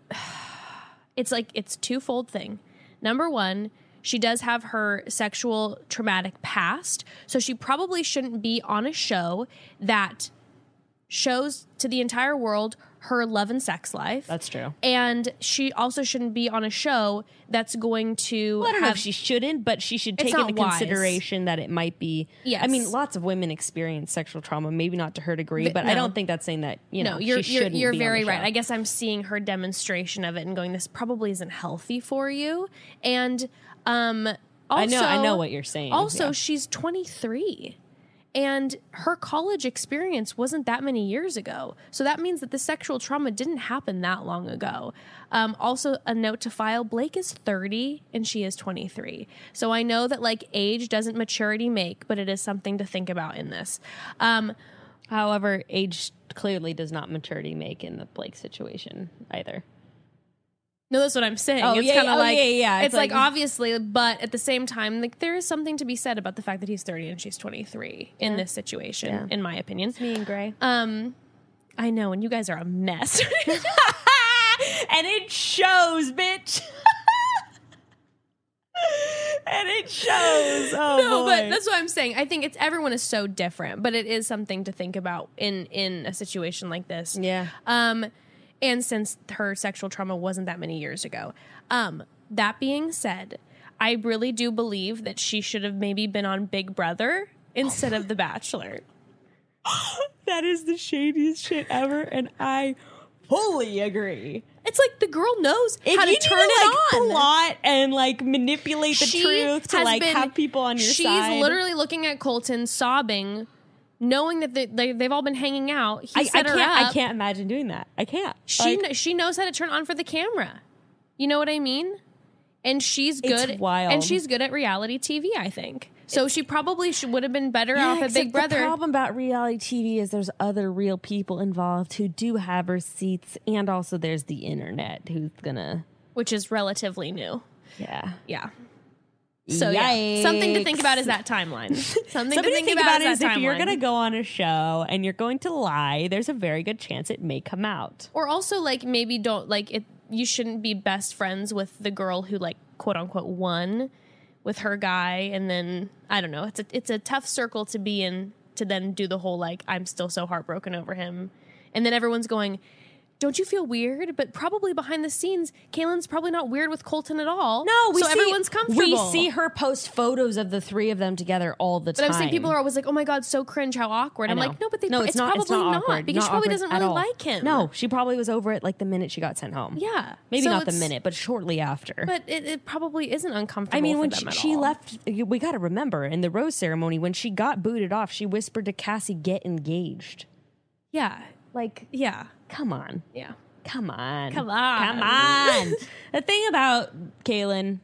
it's twofold thing. Number one, she does have her sexual traumatic past, so she probably shouldn't be on a show that shows to the entire world her love and sex life. That's true. And she also shouldn't be on a show that's going to I don't know if she shouldn't, but she should take not into wise. consideration that it might be. Yes. I mean, lots of women experience sexual trauma, maybe not to her degree, but I don't think that's saying that, you're she shouldn't you're be very on the right. show. I guess I'm seeing her demonstration of it and going, this probably isn't healthy for you. And also, I know what you're saying. Also, Yeah. she's 23. And her college experience wasn't that many years ago. So that means that the sexual trauma didn't happen that long ago. Also, a note to file, Blake is 30 and she is 23. So I know that like age doesn't maturity make, but it is something to think about in this. However, age clearly does not maturity make in the Blake situation either. No, that's what I'm saying. Oh, It's yeah, kind of oh, like, yeah. It's like obviously, but at the same time, like there is something to be said about the fact that he's 30 and she's 23 in this situation, in my opinion. Me and Gray. I know, and you guys are a mess. And it shows, bitch. And it shows. Oh, No, boy. but that's what I'm saying. I think everyone is so different, but it is something to think about in a situation like this. Yeah. And since her sexual trauma wasn't that many years ago. That being said, I really do believe that she should have maybe been on Big Brother instead of The Bachelor. That is the shadiest shit ever, and I fully agree. It's like the girl knows If how to you turn need to, it on. plot and like manipulate the She truth to has like been- have people on your side. She's literally looking at Colton sobbing, knowing that they've all been hanging out. He I set her can't. up. I can't imagine doing that. I can't. She knows how to turn on for the camera. You know what I mean? And she's good. It's wild. And she's good at reality TV, I think. So she probably would have been better off at Big Brother. The problem about reality TV is there's other real people involved who do have receipts, and also there's the internet who's gonna. Which is relatively new. Yeah. Yeah. So yeah, something to think about is that timeline. Something to think about is that if you're timeline. going to go on a show and you're going to lie, there's a very good chance it may come out. Or also like maybe don't like it. You shouldn't be best friends with the girl who like quote unquote won with her guy, and then I don't know. It's a tough circle to be in to then do the whole like I'm still so heartbroken over him, and then everyone's going, don't you feel weird? But probably behind the scenes, Kaylin's probably not weird with Colton at all. No, everyone's comfortable. We see her post photos of the three of them together all the time. But I'm saying people are always like, oh my God, so cringe, how awkward. I'm like, no, but it's probably not awkward. because she probably doesn't really like him. No, she probably was over it like the minute she got sent home. Yeah. Maybe So not the it's- minute, but shortly after. But it probably isn't uncomfortable. I mean, for when them at she all. left, we got to remember in the rose ceremony, when she got booted off, she whispered to Cassie, get engaged. Yeah. Like, Yeah. come on. Yeah. Come on. Come on. Come on. The thing about Kaylin,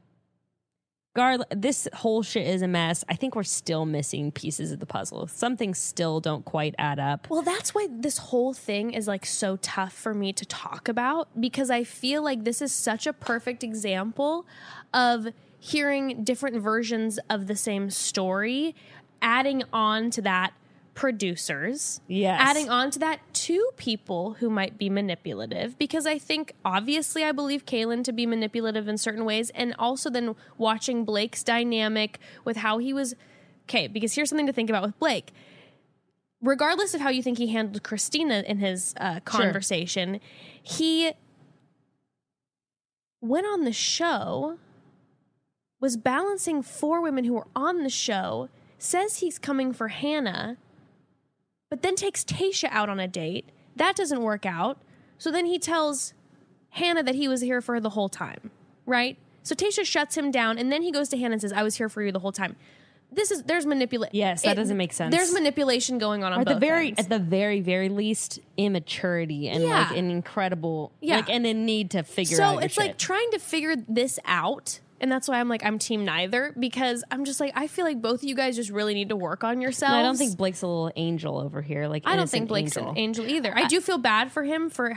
this whole shit is a mess. I think we're still missing pieces of the puzzle. Some things still don't quite add up. Well, that's why this whole thing is like so tough for me to talk about, because I feel like this is such a perfect example of hearing different versions of the same story, adding on to that producers, Yes. adding on to that two people who might be manipulative, because I think obviously I believe Kaylin to be manipulative in certain ways, and also then watching Blake's dynamic with how he was, okay, because here's something to think about with Blake. Regardless of how you think he handled Christina in his conversation, he went on the show, was balancing 4 women who were on the show, says he's coming for Hannah, but then takes Tayshia out on a date. That doesn't work out. So then he tells Hannah that he was here for her the whole time, right? So Tayshia shuts him down, and then he goes to Hannah and says, I was here for you the whole time. There's manipulation. Yes, that doesn't make sense. There's manipulation going on At both ends. the very least, immaturity and Yeah. like an incredible, Yeah. like, and a need to figure So out your it's like shit. trying to figure this out. And that's why I'm team neither, because I'm just like, I feel like both of you guys just really need to work on yourselves. No, I don't think Blake's a little angel over here. Like, I don't think innocent Blake's angel. an angel either. I do feel bad for him for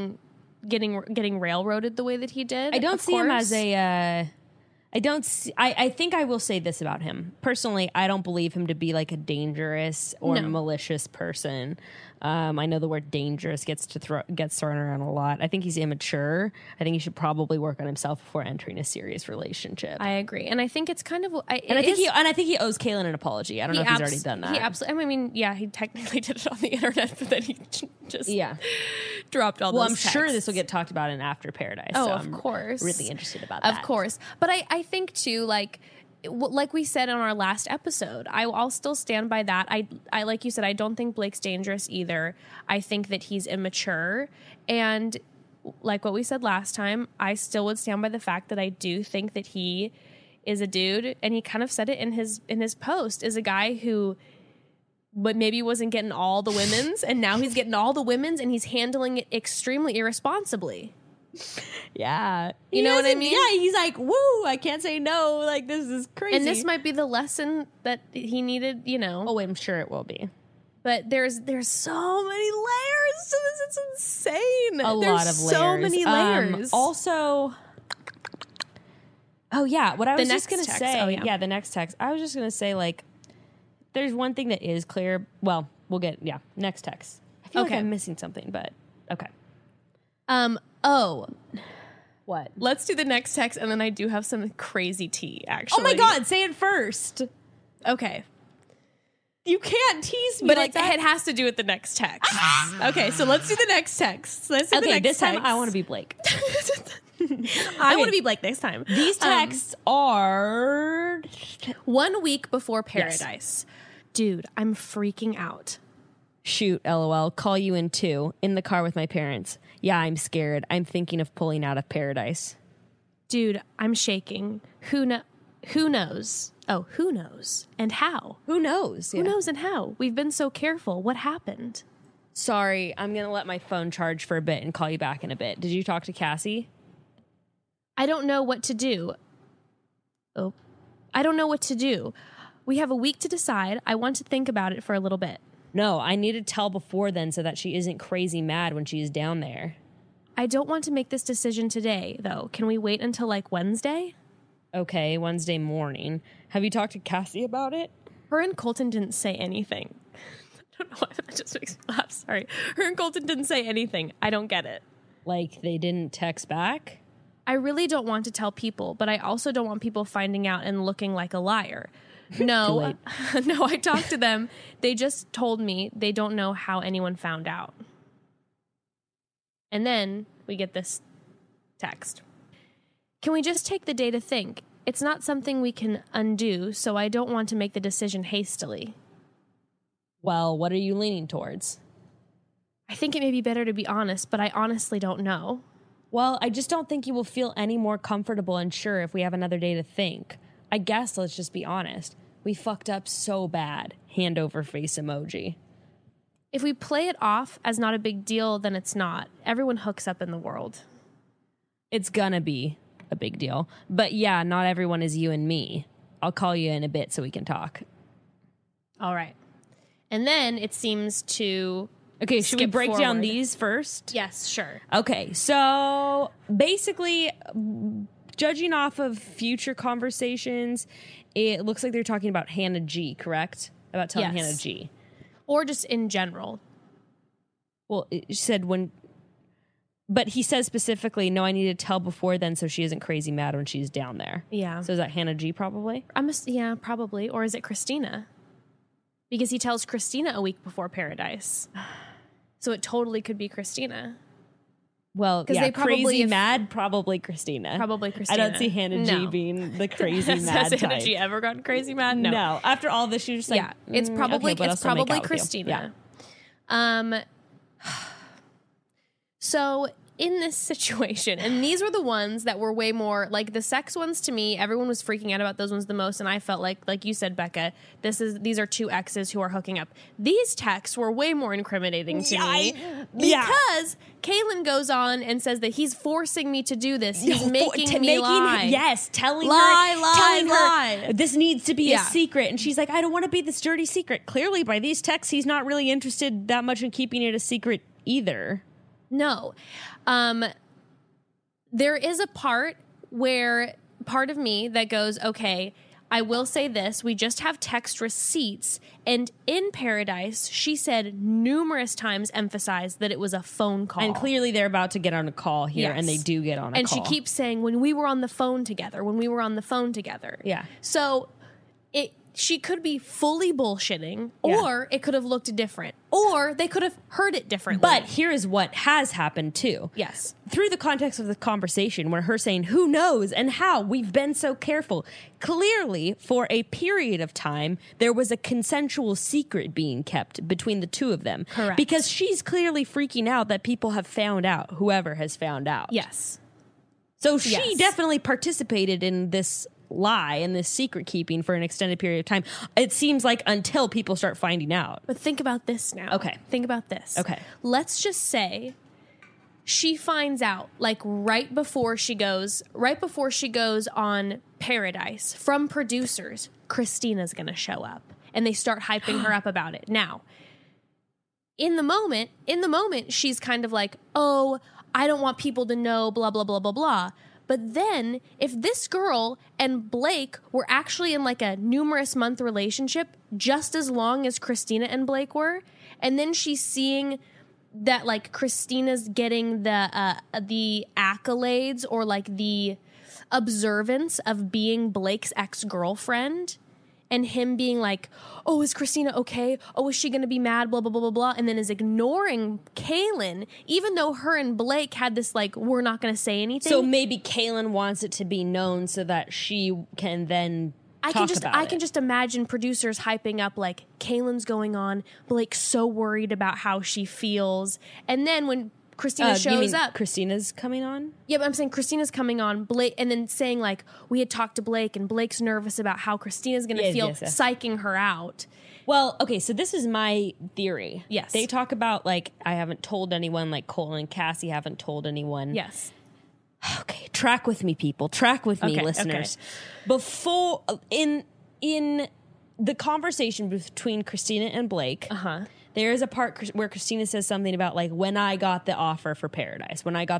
getting railroaded the way that he did. I don't of see him course. as a. I don't. I think I will say this about him personally. I don't believe him to be like a dangerous or No. malicious person. I know the word dangerous gets thrown around a lot. I think he's immature. I think he should probably work on himself before entering a serious relationship. I agree, and I think it's kind of. I think he owes Kaylin an apology. I don't know if he's already done that. He absolutely. I mean, yeah, he technically did it on the internet, but then he just dropped all. Well, those I'm sure texts. this will get talked about in After Paradise. Oh, so of I'm course. really interested about that. Of course. But I think, too, like we said on our last episode, I'll still stand by that. I like you said, I don't think Blake's dangerous either. I think that he's immature. And like what we said last time, I still would stand by the fact that I do think that he is a dude, and he kind of said it in his post, is a guy who but maybe wasn't getting all the women's, and now he's getting all the women's, and he's handling it extremely irresponsibly. Yeah. You know what I mean? Yeah, he's like, woo, I can't say no. Like, this is crazy. And this might be the lesson that he needed, you know. Oh, I'm sure it will be. But there's so many layers to this. It's insane. A There's lot of layers. so many layers. Also, oh, yeah. What I was just next going to text. say. Oh, yeah. The next text. I was just going to say, like, there's one thing that is clear. Well, we'll get, next text. I feel like Okay. I'm missing something, but okay. What? Let's do the next text, and then I do have some crazy tea, actually. Oh my God, say it first. Okay. You can't tease me But like that. it has to do with the next text. Okay, so let's do the next text. Let's do the Okay, next this time text. I want to be Blake. I want to be Blake next time. These texts are 1 week before Paradise. Dude, I'm freaking out. shoot, LOL. Call you in 2 in the car with my parents. Yeah, I'm scared. I'm thinking of pulling out of Paradise. Dude, I'm shaking. Who knows? Oh, who knows? And how? Who knows? Who knows and how? We've been so careful. What happened? Sorry, I'm going to let my phone charge for a bit and call you back in a bit. Did you talk to Cassie? I don't know what to do. Oh, I don't know what to do. We have a week to decide. I want to think about it for a little bit. No, I need to tell before then so that she isn't crazy mad when she's down there. I don't want to make this decision today, though. Can we wait until like Wednesday? Okay, Wednesday morning. Have you talked to Cassie about it? Her and Colton didn't say anything. I don't know why that just makes me laugh. Sorry. Her and Colton didn't say anything. I don't get it. Like, they didn't text back? I really don't want to tell people, but I also don't want people finding out and looking like a liar. No, no, I talked to them. They just told me they don't know how anyone found out. And then we get this text. Can we just take the day to think? It's not something we can undo, so I don't want to make the decision hastily. Well, what are you leaning towards? I think it may be better to be honest, but I honestly don't know. Well, I just don't think you will feel any more comfortable and sure if we have another day to think. I guess let's just be honest. We fucked up so bad. Hand over face emoji. If we play it off as not a big deal, then it's not. Everyone hooks up in the world. It's gonna be a big deal. But yeah, not everyone is you and me. I'll call you in a bit so we can talk. All right. And then it seems to... Okay, should we break down forward. these first? Yes, sure. Okay, so basically, judging off of future conversations, it looks like they're talking about Hannah G, correct? About telling Yes. Hannah G. Or just in general. Well, it said when... But he says specifically, no, I need to tell before then so she isn't crazy mad when she's down there. Yeah. So is that Hannah G probably? Yeah, probably. Or is it Christina? Because he tells Christina a week before Paradise. So it totally could be Christina. Well, 'Cause yeah, they probably crazy have- mad, probably Christina. Probably Christina. I don't see Hannah G No. being the crazy mad Has type. Hannah G ever gotten crazy mad? No. No. After all this, she's just like, Yeah, it's probably okay, but I'll it's still make probably out with you. Christina. Yeah. So in this situation, and these were the ones that were way more like the sex ones to me, everyone was freaking out about those ones the most, and I felt like you said, Becca, these are two exes who are hooking up. These texts were way more incriminating to me because Kaylin goes on and says that he's forcing me to do this. He's making me lie. Yes, telling Lie. her this needs to be Yeah. a secret, and she's like, I don't want to be this dirty secret. Clearly, by these texts, he's not really interested that much in keeping it a secret either. No. There is a part of me that goes, okay, I will say this. We just have text receipts. And in Paradise, she said numerous times emphasized that it was a phone call. And clearly, they're about to get on a call here, Yes. and they do get on a call. And she keeps saying, when we were on the phone together. Yeah. So she could be fully bullshitting, Yeah. or it could have looked different, or they could have heard it differently. But here is what has happened, too. yes. Through the context of the conversation, where her saying, who knows and how, we've been so careful. Clearly, for a period of time, there was a consensual secret being kept between the two of them. Correct. Because she's clearly freaking out that people have found out, whoever has found out. Yes. So she Yes. definitely participated in this lie and this secret keeping for an extended period of time. It seems like until people start finding out. But think about this now. Okay. Think about this. Okay. Let's just say she finds out like right before she goes on Paradise from producers, Christina's going to show up, and they start hyping her up about it. Now, in the moment, she's kind of like, "Oh, I don't want people to know blah blah blah blah blah." But then, if this girl and Blake were actually in like a numerous month relationship, just as long as Christina and Blake were, and then she's seeing that like Christina's getting the accolades or like the observance of being Blake's ex-girlfriend, and him being like, oh, is Christina okay? Oh, is she going to be mad? Blah, blah, blah, blah, blah. And then is ignoring Kaylin, even though her and Blake had this, like, we're not going to say anything. So maybe Kaylin wants it to be known so that she can then I talk can about it. just imagine producers hyping up, like, Kaylin's going on, Blake's so worried about how she feels. And then when Christina you shows mean up. Christina's coming on? Yeah, but I'm saying Christina's coming on, Blake, and then saying like, we had talked to Blake, and Blake's nervous about how Christina's going to feel, Yes. psyching her out. Well, okay, so this is my theory. Yes. They talk about, like, I haven't told anyone, like Cole and Cassie haven't told anyone. Yes. Okay, track with me, people. Track with me, Okay, listeners. Before, in the conversation between Christina and Blake, there is a part where Christina says something about, like, when I got the offer for Paradise.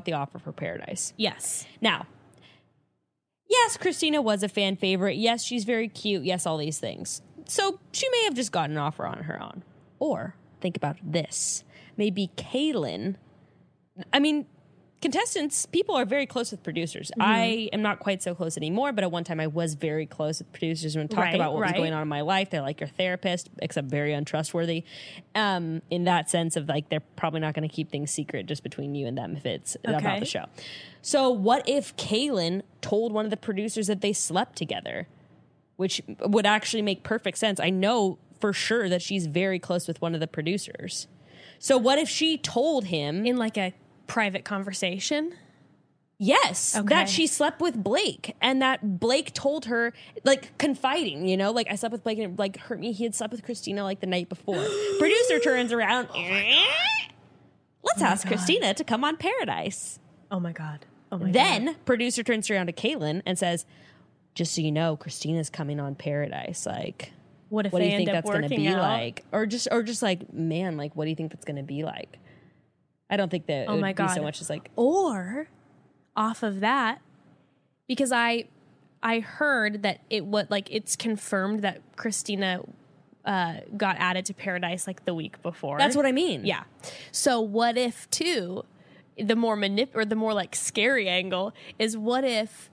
Yes. Now, yes, Christina was a fan favorite. Yes, she's very cute. Yes, all these things. So she may have just gotten an offer on her own. Or, think about this. Maybe Kaylin people are very close with producers. I am not quite so close anymore, but at one time I was very close with producers and talk about what was going on in my life. They're like your therapist, except very untrustworthy. In that sense of like, they're probably not going to keep things secret just between you and them if it's about the show. So what if Kaylin told one of the producers that they slept together, which would actually make perfect sense. I know for sure that she's very close with one of the producers. So what if she told him in like a private conversation? Yes, that she slept with Blake and that Blake told her, like confiding, you know, like I slept with Blake and it like hurt me. He had slept with Christina like the night before. Producer turns around. Let's ask Christina to come on Paradise. Oh my God. Oh my God. Then producer turns around to Kaylin and says, just so you know, Christina's coming on Paradise. Like, what do you you think that's going to be like? Or just like, man, like, what do you think that's going to be like? I don't think that it would be so much as like, or off of that, because I heard that it's confirmed that Christina got added to Paradise like the week before. That's what I mean. Yeah. So what if too, the more the more like scary angle is what if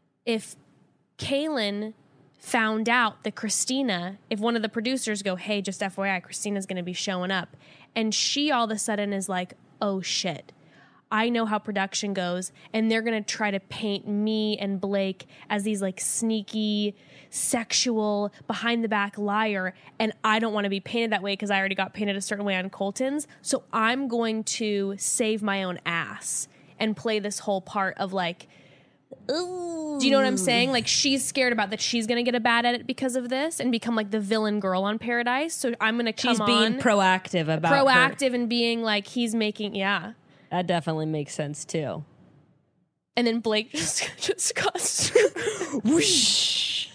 Kaylin found out that Christina, if one of the producers go, hey, just FYI, Christina's going to be showing up. And she all of a sudden is like, oh shit, I know how production goes. And they're going to try to paint me and Blake as these like sneaky, sexual, behind the back liar. And I don't want to be painted that way because I already got painted a certain way on Colton's. So I'm going to save my own ass and play this whole part of like, ooh. Do you know what I'm saying? Like she's scared about that she's going to get a bad edit because of this and become like the villain girl on Paradise. So I'm going to come on. She's being proactive about proactive and being like he's making, That definitely makes sense too. And then Blake just got whoosh.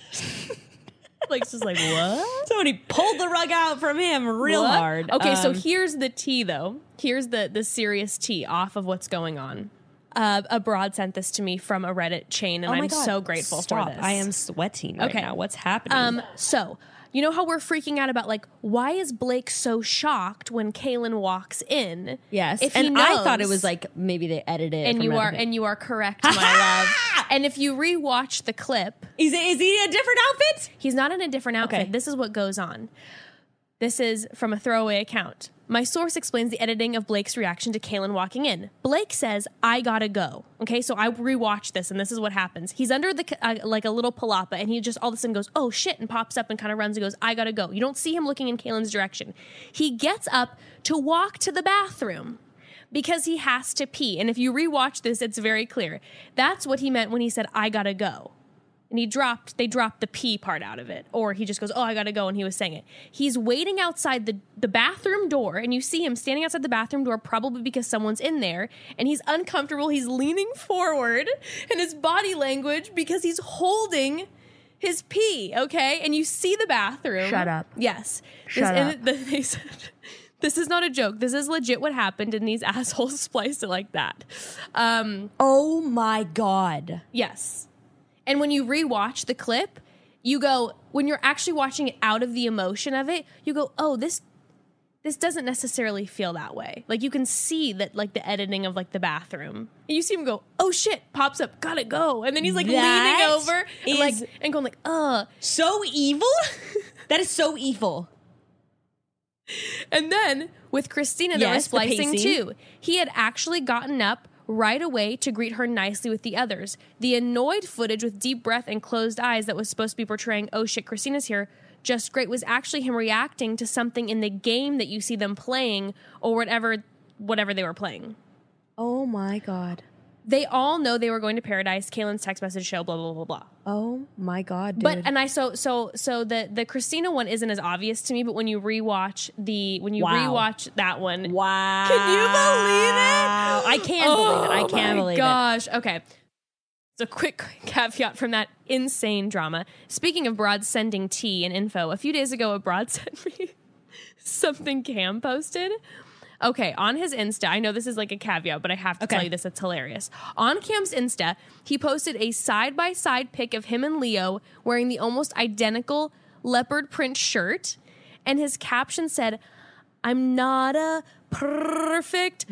Blake's just like, what? Somebody pulled the rug out from him real hard. Okay, so here's the tea though. Here's the serious tea off of what's going on. A broad sent this to me from a Reddit chain, and I'm so grateful for this. I am sweating right now. What's happening? So, you know how we're freaking out about, like, why is Blake so shocked when Kaylin walks in? Yes. If and I thought it was, like, maybe they edited it. And you are correct, my love. And if you rewatch the clip... Is he in a different outfit? He's not in a different outfit. Okay. This is what goes on. This is from a throwaway account. My source explains the editing of Blake's reaction to Kaylin walking in. Blake says, I gotta go. Okay, so I rewatched this, and this is what happens. He's under the like a little palapa, and he just all of a sudden goes, oh shit, and pops up and kind of runs and goes, I gotta go. You don't see him looking in Kaylin's direction. He gets up to walk to the bathroom because he has to pee. And if you rewatch this, it's very clear. That's what he meant when he said, I gotta go. And they dropped the pee part out of it. Or he just goes, oh, I gotta go, and he was saying it. He's waiting outside the bathroom door, and you see him standing outside the bathroom door, probably because someone's in there, and he's uncomfortable. He's leaning forward, and his body language, because he's holding his pee, okay? And you see the bathroom. Shut up. Yes. Shut up. They said, this is not a joke. This is legit what happened, and these assholes spliced it like that. Oh my God. Yes. And when you rewatch the clip, you go, when you're actually watching it out of the emotion of it, you go, oh, this doesn't necessarily feel that way. Like you can see that, like the editing of like the bathroom. And you see him go, oh shit, pops up, gotta go. And then he's like leaning over and going like, so evil? That is so evil. And then with Christina, there was splicing too. He had actually gotten up right away to greet her nicely with the others. The annoyed footage with deep breath and closed eyes that was supposed to be portraying, oh shit, Christina's here, just great, was actually him reacting to something in the game that you see them playing or whatever they were playing. Oh my God. They all know they were going to Paradise. Kaylin's text message show, blah, blah, blah, blah. Oh my God, dude. But, and so the Christina one isn't as obvious to me, but when you rewatch rewatch that one. Wow. Can you believe it? I can believe it. I can believe it. Oh my gosh. Okay. So quick caveat from that insane drama. Speaking of broads sending tea and info, a few days ago, a broad sent me something Cam posted. Okay, on his Insta, I know this is like a caveat, but I have to tell you this, it's hilarious. On Cam's Insta, he posted a side-by-side pic of him and Leo wearing the almost identical leopard print shirt, and his caption said, I'm not a perfect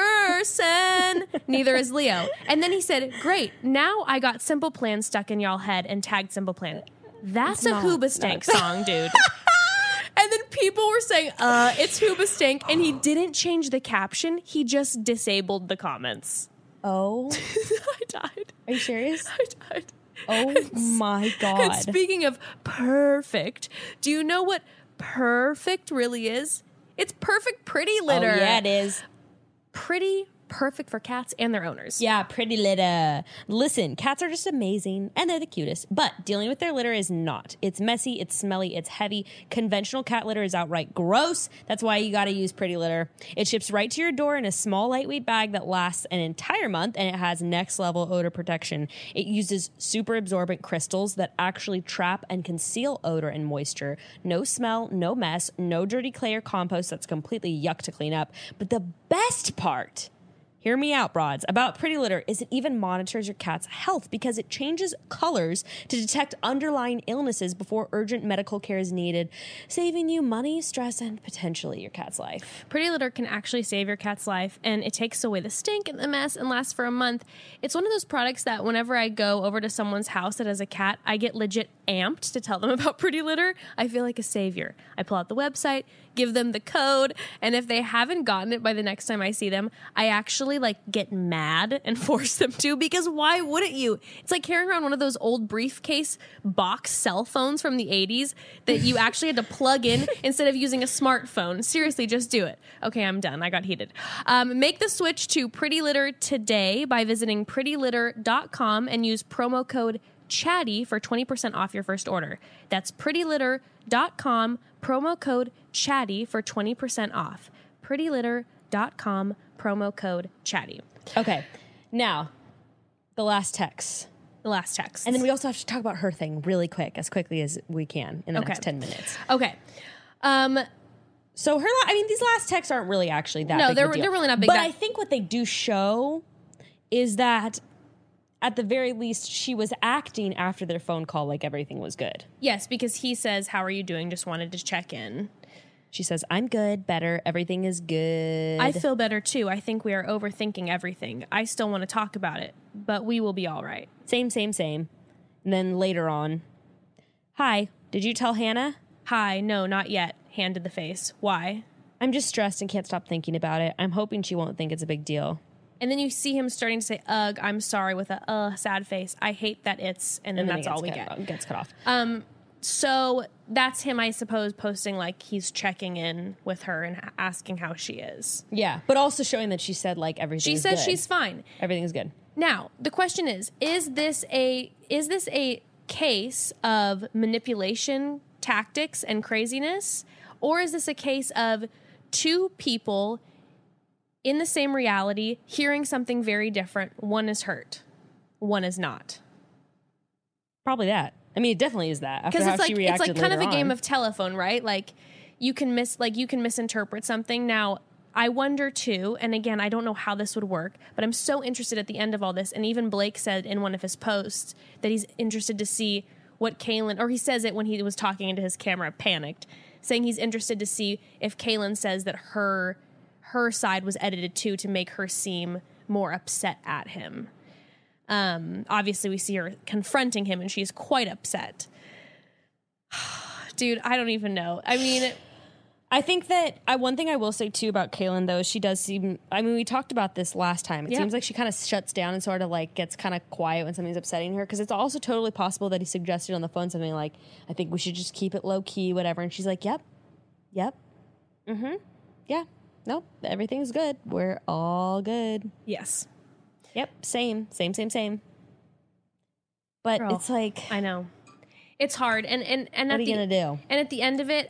person. Neither is Leo. And then he said, great, now I got Simple Plan stuck in y'all head and tagged Simple Plan. That's a Hoobastank song, dude. And then people were saying, it's Hoobastank. And he didn't change the caption. He just disabled the comments. Oh. I died. Are you serious? I died. Oh my God. And speaking of perfect, do you know what perfect really is? It's perfect pretty litter. Oh, yeah, it is. Pretty perfect for cats and their owners. Yeah, pretty litter. Listen, cats are just amazing and they're the cutest, but dealing with their litter is not. It's messy, it's smelly, it's heavy. Conventional cat litter is outright gross. That's why you got to use Pretty Litter. It ships right to your door in a small, lightweight bag that lasts an entire month, and it has next level odor protection. It uses super absorbent crystals that actually trap and conceal odor and moisture. No smell, no mess, no dirty clay or compost that's completely yuck to clean up. But the best part, hear me out, broads, about Pretty Litter is it even monitors your cat's health because it changes colors to detect underlying illnesses before urgent medical care is needed, saving you money, stress, and potentially your cat's life. Pretty Litter can actually save your cat's life, and it takes away the stink and the mess and lasts for a month. It's one of those products that whenever I go over to someone's house that has a cat, I get legit amped to tell them about Pretty Litter. I feel like a savior. I pull out the website, give them the code, and if they haven't gotten it by the next time I see them, I actually get mad and force them to, because why wouldn't you? It's like carrying around one of those old briefcase box cell phones from the 80s that you actually had to plug in instead of using a smartphone. Seriously, just do it. Okay, I'm done. I got heated. Make the switch to Pretty Litter today by visiting prettylitter.com and use promo code Chatty for 20% off your first order. That's prettylitter.com, promo code Chatty for 20% off. prettylitter.com, promo code Chatty. Okay, now, the last text. The last text. And then we also have to talk about her thing really quick, as quickly as we can in the next 10 minutes. Okay. So these last texts aren't really actually that no, big of a deal. they're really not big. But I think what they do show is that at the very least, she was acting after their phone call like everything was good. Yes, because he says, how are you doing? Just wanted to check in. She says, I'm good, better, everything is good. I feel better too. I think we are overthinking everything. I still want to talk about it, but we will be all right. Same. And then later on, hi, did you tell Hannah? Hi, no, not yet. Hand to the face. Why? I'm just stressed and can't stop thinking about it. I'm hoping she won't think it's a big deal. And then you see him starting to say, ugh, I'm sorry, with a sad face. I hate that it's, and then that's all we get. Gets cut off. So that's him, I suppose, posting he's checking in with her and asking how she is. Yeah, but also showing that she said everything's good. She says she's fine. Everything's good. Now, the question is this a case of manipulation tactics and craziness, or is this a case of two people in the same reality hearing something very different? One is hurt, one is not. Probably that. I mean, it definitely is that. Because it's kind of a game of telephone, right? You can misinterpret something. Now, I wonder too, and again, I don't know how this would work, but I'm so interested at the end of all this. And even Blake said in one of his posts that he's interested to see what Caelynn, or he says it when he was talking into his camera, panicked, saying he's interested to see if Caelynn says that her side was edited too to make her seem more upset at him. Obviously we see her confronting him and she's quite upset. Dude, I don't even know. I mean, I think that one thing I will say too about Caelynn though, she does seem, we talked about this last time. It seems like she kind of shuts down and sort of gets kind of quiet when something's upsetting her. Cause it's also totally possible that he suggested on the phone something like, I think we should just keep it low key, whatever. And she's like, yep. Mm-hmm. Yeah. Nope. Everything's good. We're all good. Yes. Yep, same. But Girl, it's like, I know. It's hard. And what are you going to do? And at the end of it,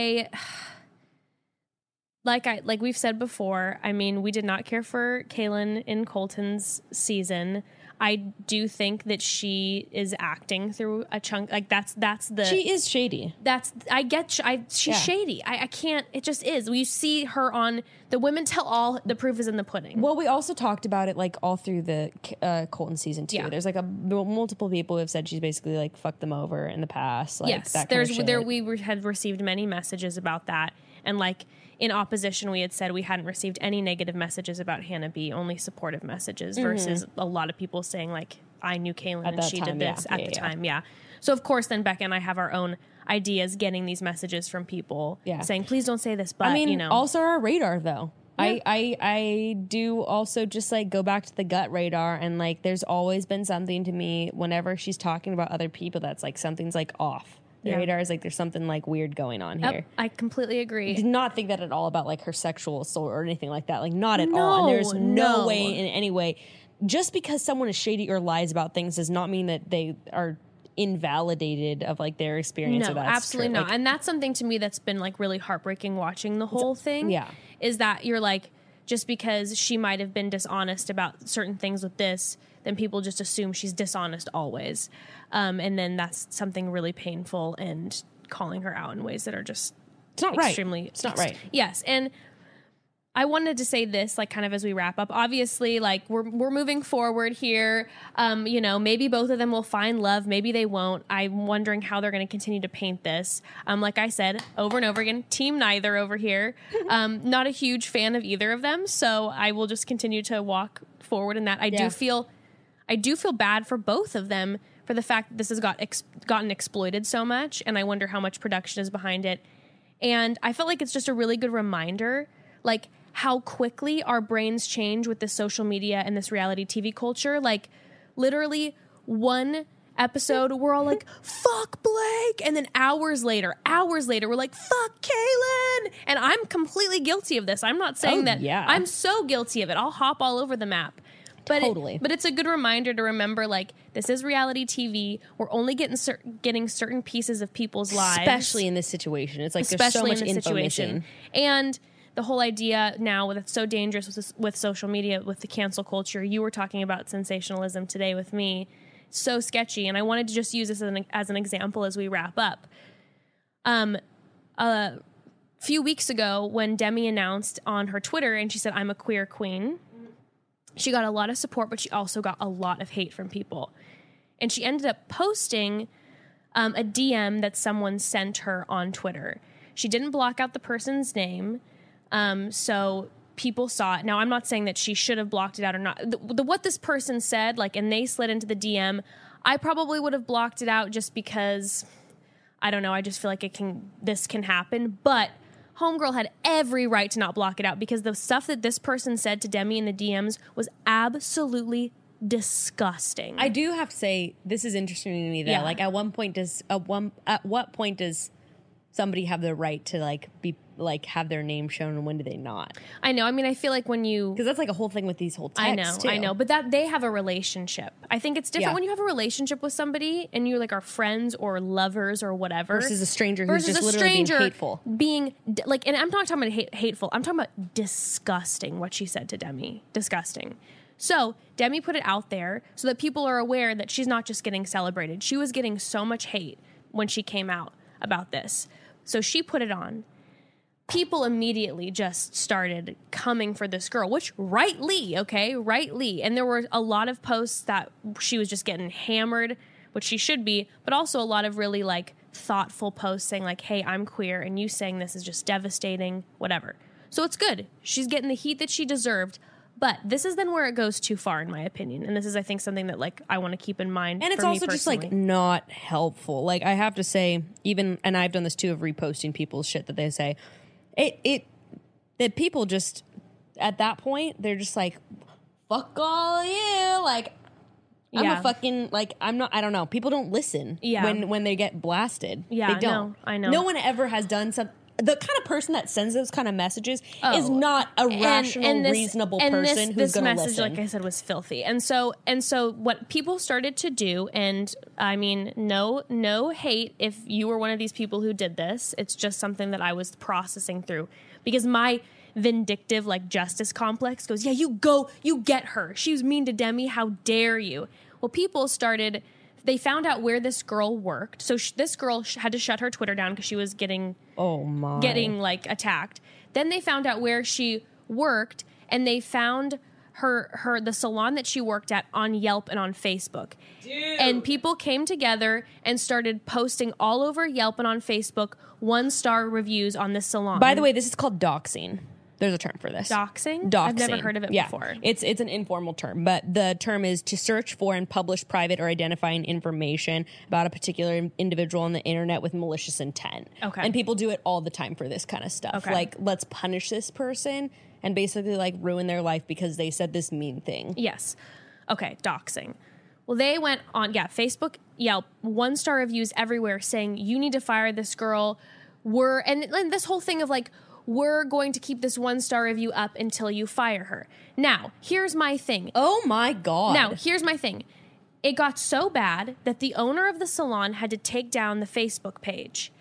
like we've said before, I mean, we did not care for Caelynn in Colton's season. I do think that she is acting through a chunk. That's the. She is shady. She's shady. I can't. It just is. We see her on The Women Tell All. The proof is in the pudding. Well, we also talked about it all through the Colton season too. Yeah. There's multiple people who have said she's basically fucked them over in the past. Yes, that kind of shit. We had received many messages about that. And like in opposition, we had said we hadn't received any negative messages about Hannah B, only supportive messages versus a lot of people saying like, I knew Kaylin and she did this at the time. Yeah. So of course then Becca and I have our own ideas getting these messages from people saying, please don't say this, but I mean, you know. also our radar though. Yeah. I do also just like go back to the gut radar, and like there's always been something to me whenever she's talking about other people that's like something's like off. The radar is like there's something like weird going on here. I completely agree. I did not think that at all about like her sexual assault or anything like that. Like not at all. And there's no way in any way. Just because someone is shady or lies about things does not mean that they are invalidated of like their experience. No, absolutely not. Like, and that's something to me that's been like really heartbreaking watching the whole thing. Yeah. Is that you're like, just because she might have been dishonest about certain things with this, then people just assume she's dishonest always. And then that's something really painful, and calling her out in ways that are just it's not extremely right. It's not right. Yes. And I wanted to say this, like, kind of as we wrap up. Obviously, like, we're moving forward here. You know, maybe both of them will find love. Maybe they won't. I'm wondering how they're going to continue to paint this. Like I said, over and over again, team neither over here. Not a huge fan of either of them. So I will just continue to walk forward in that. I do feel bad for both of them for the fact that this has gotten exploited so much. And I wonder how much production is behind it. And I felt like it's just a really good reminder, like, how quickly our brains change with this social media and this reality TV culture. Like, literally one episode, we're all like, fuck Blake. And then hours later, we're like, fuck Kaylin. And I'm completely guilty of this. I'm not saying I'm so guilty of it. I'll hop all over the map. But totally. But it's a good reminder to remember, like, this is reality TV. We're only getting certain pieces of people's lives. Especially in this situation. It's like there's so much info missing. And the whole idea now that's so dangerous with social media, with the cancel culture. You were talking about sensationalism today with me. So sketchy. And I wanted to just use this as an example as we wrap up. A few weeks ago when Demi announced on her Twitter and she said, I'm a queer queen, she got a lot of support, but she also got a lot of hate from people. And she ended up posting a DM that someone sent her on Twitter. She didn't block out the person's name. So people saw it. Now, I'm not saying that she should have blocked it out or not. What this person said, like, and they slid into the DM, I probably would have blocked it out just because, I don't know, I just feel like this can happen. But Homegirl had every right to not block it out because the stuff that this person said to Demi in the DMs was absolutely disgusting. I do have to say, this is interesting to me though. Yeah. Like, at what point does somebody have the right to like be like have their name shown, and when do they not? I know. I mean, I feel like when you, because that's like a whole thing with these whole texts. I know, but that they have a relationship. I think it's different when you have a relationship with somebody and you like are friends or lovers or whatever versus a stranger who's just literally being hateful. And I'm not talking about hateful. I'm talking about disgusting. What she said to Demi, disgusting. So Demi put it out there so that people are aware that she's not just getting celebrated. She was getting so much hate when she came out about this. So she put it on. People immediately just started coming for this girl, which rightly. And there were a lot of posts that she was just getting hammered, which she should be, but also a lot of really like thoughtful posts saying like, hey, I'm queer and you saying this is just devastating, whatever. So it's good. She's getting the heat that she deserved. But this is then where it goes too far, in my opinion. And this is, I think, something that like I want to keep in mind. And it's also just like not helpful. Like, I have to say, even, and I've done this too, of reposting people's shit that they say. That people just at that point they're just like, fuck all you. Like, I'm a fucking, like, I'm not, I don't know. People don't listen when they get blasted. Yeah, they don't. No, I know. No one ever has done something. The kind of person that sends those kind of messages is not a rational, reasonable person who's going to listen. This message, like I said, was filthy. And so what people started to do, and I mean, no hate if you were one of these people who did this. It's just something that I was processing through because my vindictive, like, justice complex goes, yeah, you get her. She was mean to Demi. How dare you? Well, people started. They found out where this girl worked. So this girl had to shut her Twitter down because she was getting like attacked. Then they found out where she worked, and they found the salon that she worked at on Yelp and on Facebook. And people came together and started posting all over Yelp and on Facebook 1-star reviews on this salon. By the way, this is called doxing. There's a term for this. Doxing? Doxing. I've never heard of it before. It's an informal term, but the term is to search for and publish private or identifying information about a particular individual on the internet with malicious intent. Okay. And people do it all the time for this kind of stuff. Okay. Like, let's punish this person and basically like ruin their life because they said this mean thing. Yes. Okay, doxing. Well, they went on, Facebook, Yelp, 1-star reviews everywhere saying, you need to fire this girl. And this whole thing of like, we're going to keep this 1-star review up until you fire her. Now, here's my thing. Oh my God. Now, here's my thing. It got so bad that the owner of the salon had to take down the Facebook page.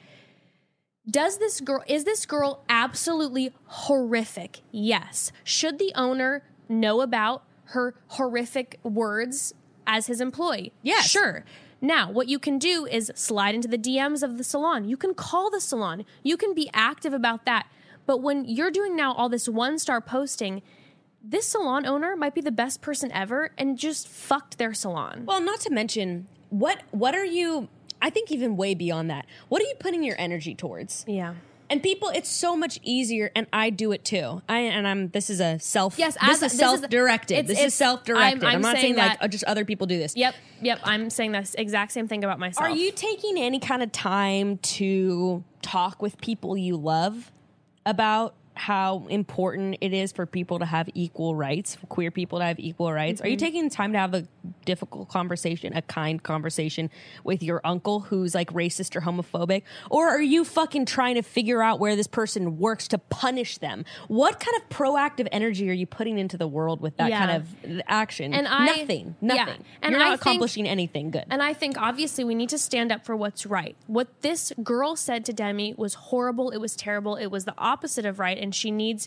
Is this girl absolutely horrific? Yes. Should the owner know about her horrific words as his employee? Yes. Sure. Now, what you can do is slide into the DMs of the salon. You can call the salon. You can be active about that. But when you're doing now all this 1-star posting, this salon owner might be the best person ever and just fucked their salon. Well, not to mention, what are you, I think even way beyond that, what are you putting your energy towards? Yeah. And people, it's so much easier, and I do it too. This is self-directed. This is self-directed. I'm not saying like just other people do this. Yep. I'm saying that exact same thing about myself. Are you taking any kind of time to talk with people you love about how important it is for people to have equal rights, for queer people to have equal rights? Mm-hmm. Are you taking the time to have a difficult conversation, a kind conversation with your uncle who's like racist or homophobic? Or are you fucking trying to figure out where this person works to punish them? What kind of proactive energy are you putting into the world with that kind of action? And nothing. Yeah. And you're not accomplishing anything good. And I think obviously we need to stand up for what's right. What this girl said to Demi was horrible. It was terrible. It was the opposite of right. And she needs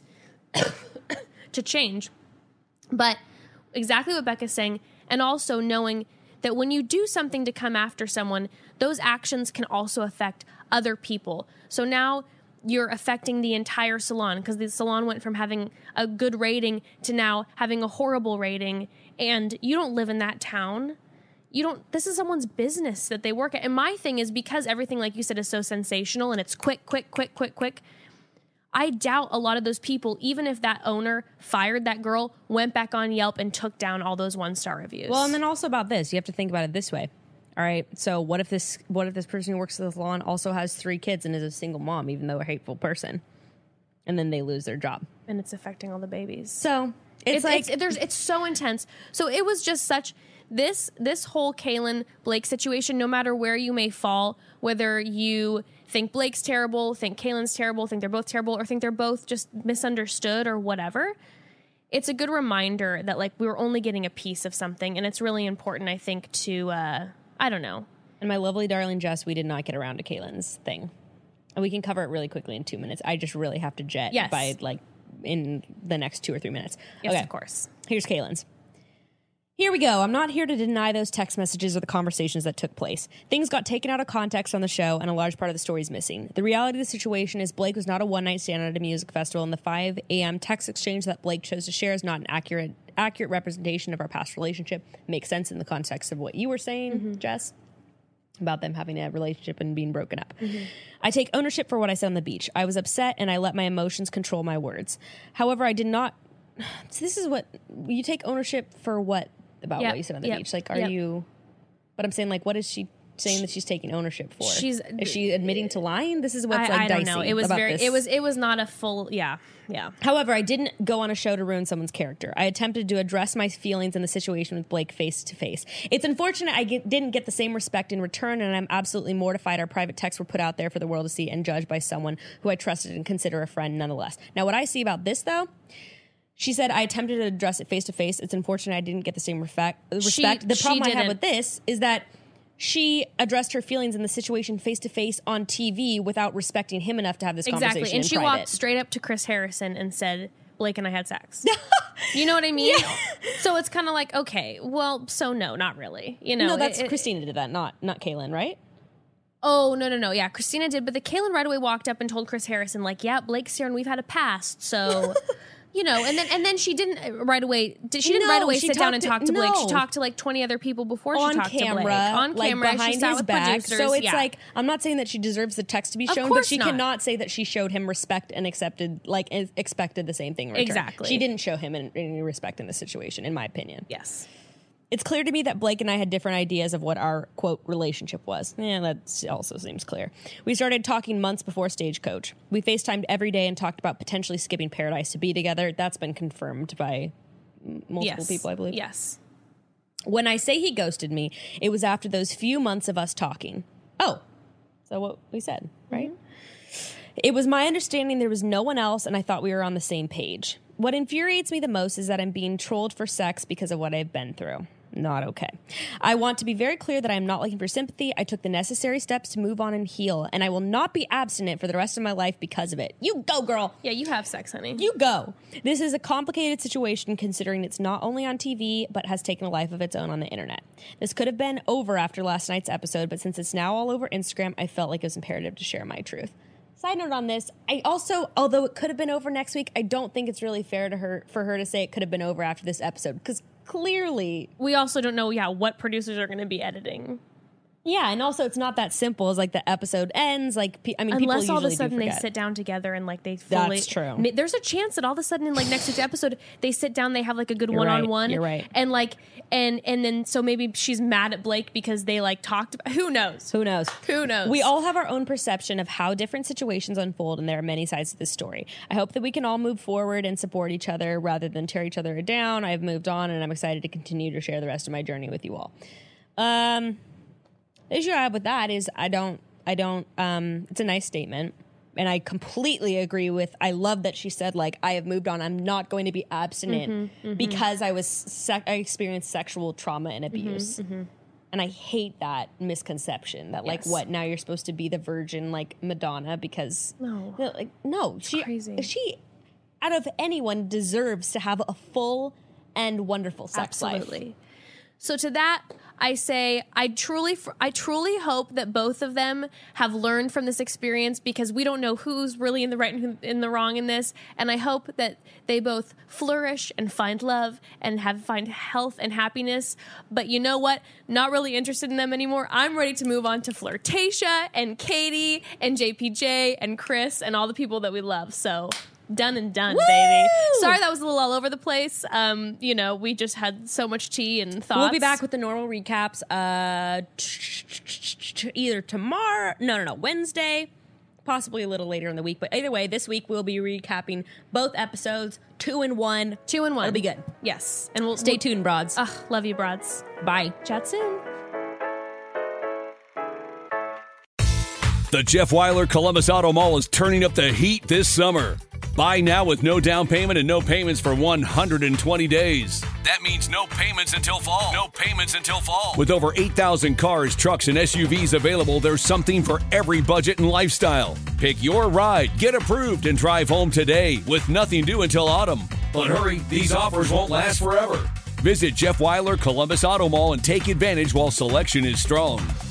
to change. But exactly what Becca's saying, and also knowing that when you do something to come after someone, those actions can also affect other people. So now you're affecting the entire salon because the salon went from having a good rating to now having a horrible rating, and you don't live in that town. This is someone's business that they work at. And my thing is, because everything, like you said, is so sensational and it's quick, I doubt a lot of those people, even if that owner fired that girl, went back on Yelp and took down all those 1-star reviews. Well, and then also about this, you have to think about it this way. All right, so what if this person who works at the salon also has 3 kids and is a single mom, even though a hateful person, and then they lose their job, and it's affecting all the babies. So it's so intense. So it was just such this whole Kaylin Blake situation. No matter where you may fall, whether you think Blake's terrible, think Kaylin's terrible, think they're both terrible, or think they're both just misunderstood or whatever, it's a good reminder that like we were only getting a piece of something, and it's really important, I think, to I don't know. And my lovely darling Jess, we did not get around to Kaylin's thing, and we can cover it really quickly in 2 minutes. I just really have to jet by like in the next 2 or 3 minutes. Yes, okay. Of course. Here's Kaylin's. Here we go. I'm not here to deny those text messages or the conversations that took place. Things got taken out of context on the show, and a large part of the story is missing. The reality of the situation is Blake was not a one-night stand at a music festival, and the 5 a.m. text exchange that Blake chose to share is not an accurate representation of our past relationship. Makes sense in the context of what you were saying, Jess, about them having a relationship and being broken up. I take ownership for what I said on the beach. I was upset, and I let my emotions control my words. However, I did not... So this is what... You take ownership for what... about what you said on the beach. Like, are you... But I'm saying, like, what is she saying that she's taking ownership for? Is she admitting to lying? This is what's I dicey don't know. It was about very... this. It was not a full... Yeah. However, I didn't go on a show to ruin someone's character. I attempted to address my feelings in the situation with Blake face to face. It's unfortunate I didn't get the same respect in return, and I'm absolutely mortified our private texts were put out there for the world to see and judge by someone who I trusted and consider a friend nonetheless. Now, what I see about this, though... She said, I attempted to address it face to face. It's unfortunate I didn't get the same respect. The problem I have with this is that she addressed her feelings in the situation face to face on TV without respecting him enough to have this conversation Exactly. And in she private. Walked straight up to Chris Harrison and said, Blake and I had sex. You know what I mean? Yeah. So it's kind of like, okay, well, so no, not really. You know, no, that's Christina did that, not Kaylin, right? Oh, no. Yeah, Christina did. But the Kaylin right away walked up and told Chris Harrison, like, yeah, Blake's here and we've had a past. So You know, and then she didn't right away. She didn't right away sit down and talk to Blake. She talked to like 20 other people before she talked to Blake on camera, like behind she sat his with back. producers. So it's like, I'm not saying that she deserves the text to be shown, but she cannot say that she showed him respect and expected the same thing in return. Exactly. She didn't show him any respect in this situation, in my opinion. Yes. It's clear to me that Blake and I had different ideas of what our, quote, relationship was. Yeah, that also seems clear. We started talking months before Stagecoach. We FaceTimed every day and talked about potentially skipping Paradise to be together. That's been confirmed by multiple people, I believe. Yes. When I say he ghosted me, it was after those few months of us talking. Oh, so what we said, right? Mm-hmm. It was my understanding there was no one else, and I thought we were on the same page. What infuriates me the most is that I'm being trolled for sex because of what I've been through. Not okay. I want to be very clear that I am not looking for sympathy. I took the necessary steps to move on and heal, and I will not be abstinent for the rest of my life because of it. You go, girl. Yeah, you have sex, honey. You go. This is a complicated situation considering it's not only on TV, but has taken a life of its own on the internet. This could have been over after last night's episode, but since it's now all over Instagram, I felt like it was imperative to share my truth. Side note on this, I also, although it could have been over next week, I don't think it's really fair for her to say it could have been over after this episode, because clearly we also don't know what producers are going to be editing. Yeah, and also it's not that simple as like the episode ends. Like, I mean, unless people all of a usually sudden do they forget. sit down together and like they fully. That's true. There's a chance that all of a sudden in like next week's episode they sit down, they have like a good one-on-one. You're right. And like and then so maybe she's mad at Blake because they like talked about. Who knows? Who knows? Who knows? We all have our own perception of how different situations unfold, and there are many sides to this story. I hope that we can all move forward and support each other rather than tear each other down. I have moved on, and I'm excited to continue to share the rest of my journey with you all. The issue I have with that is I don't, it's a nice statement. And I completely agree with, I love that she said, like, I have moved on. I'm not going to be abstinent because I experienced sexual trauma and abuse. And I hate that misconception that, like, what, now you're supposed to be the virgin, like Madonna because, she, out of anyone, deserves to have a full and wonderful sex life. Absolutely. So to that, I say I truly hope that both of them have learned from this experience, because we don't know who's really in the right and in the wrong in this. And I hope that they both flourish and find love and find health and happiness. But you know what? Not really interested in them anymore. I'm ready to move on to Flirtatia and Katie and JPJ and Chris and all the people that we love. So done and done, baby. Sorry that was a little all over the place. We just had so much tea and thoughts. We'll be back with the normal recaps either tomorrow, Wednesday, possibly a little later in the week. But either way, this week we'll be recapping both episodes, 2 in 1. 2 in 1. It'll be good. Yes. And we'll stay tuned, broads. Love you, broads. Bye. Chat soon. The Jeff Weiler Columbus Auto Mall is turning up the heat this summer. Buy now with no down payment and no payments for 120 days. That means no payments until fall. No payments until fall. With over 8,000 cars, trucks, and SUVs available, there's something for every budget and lifestyle. Pick your ride, get approved, and drive home today with nothing due until autumn. But hurry, these offers won't last forever. Visit Jeff Weiler Columbus Auto Mall and take advantage while selection is strong.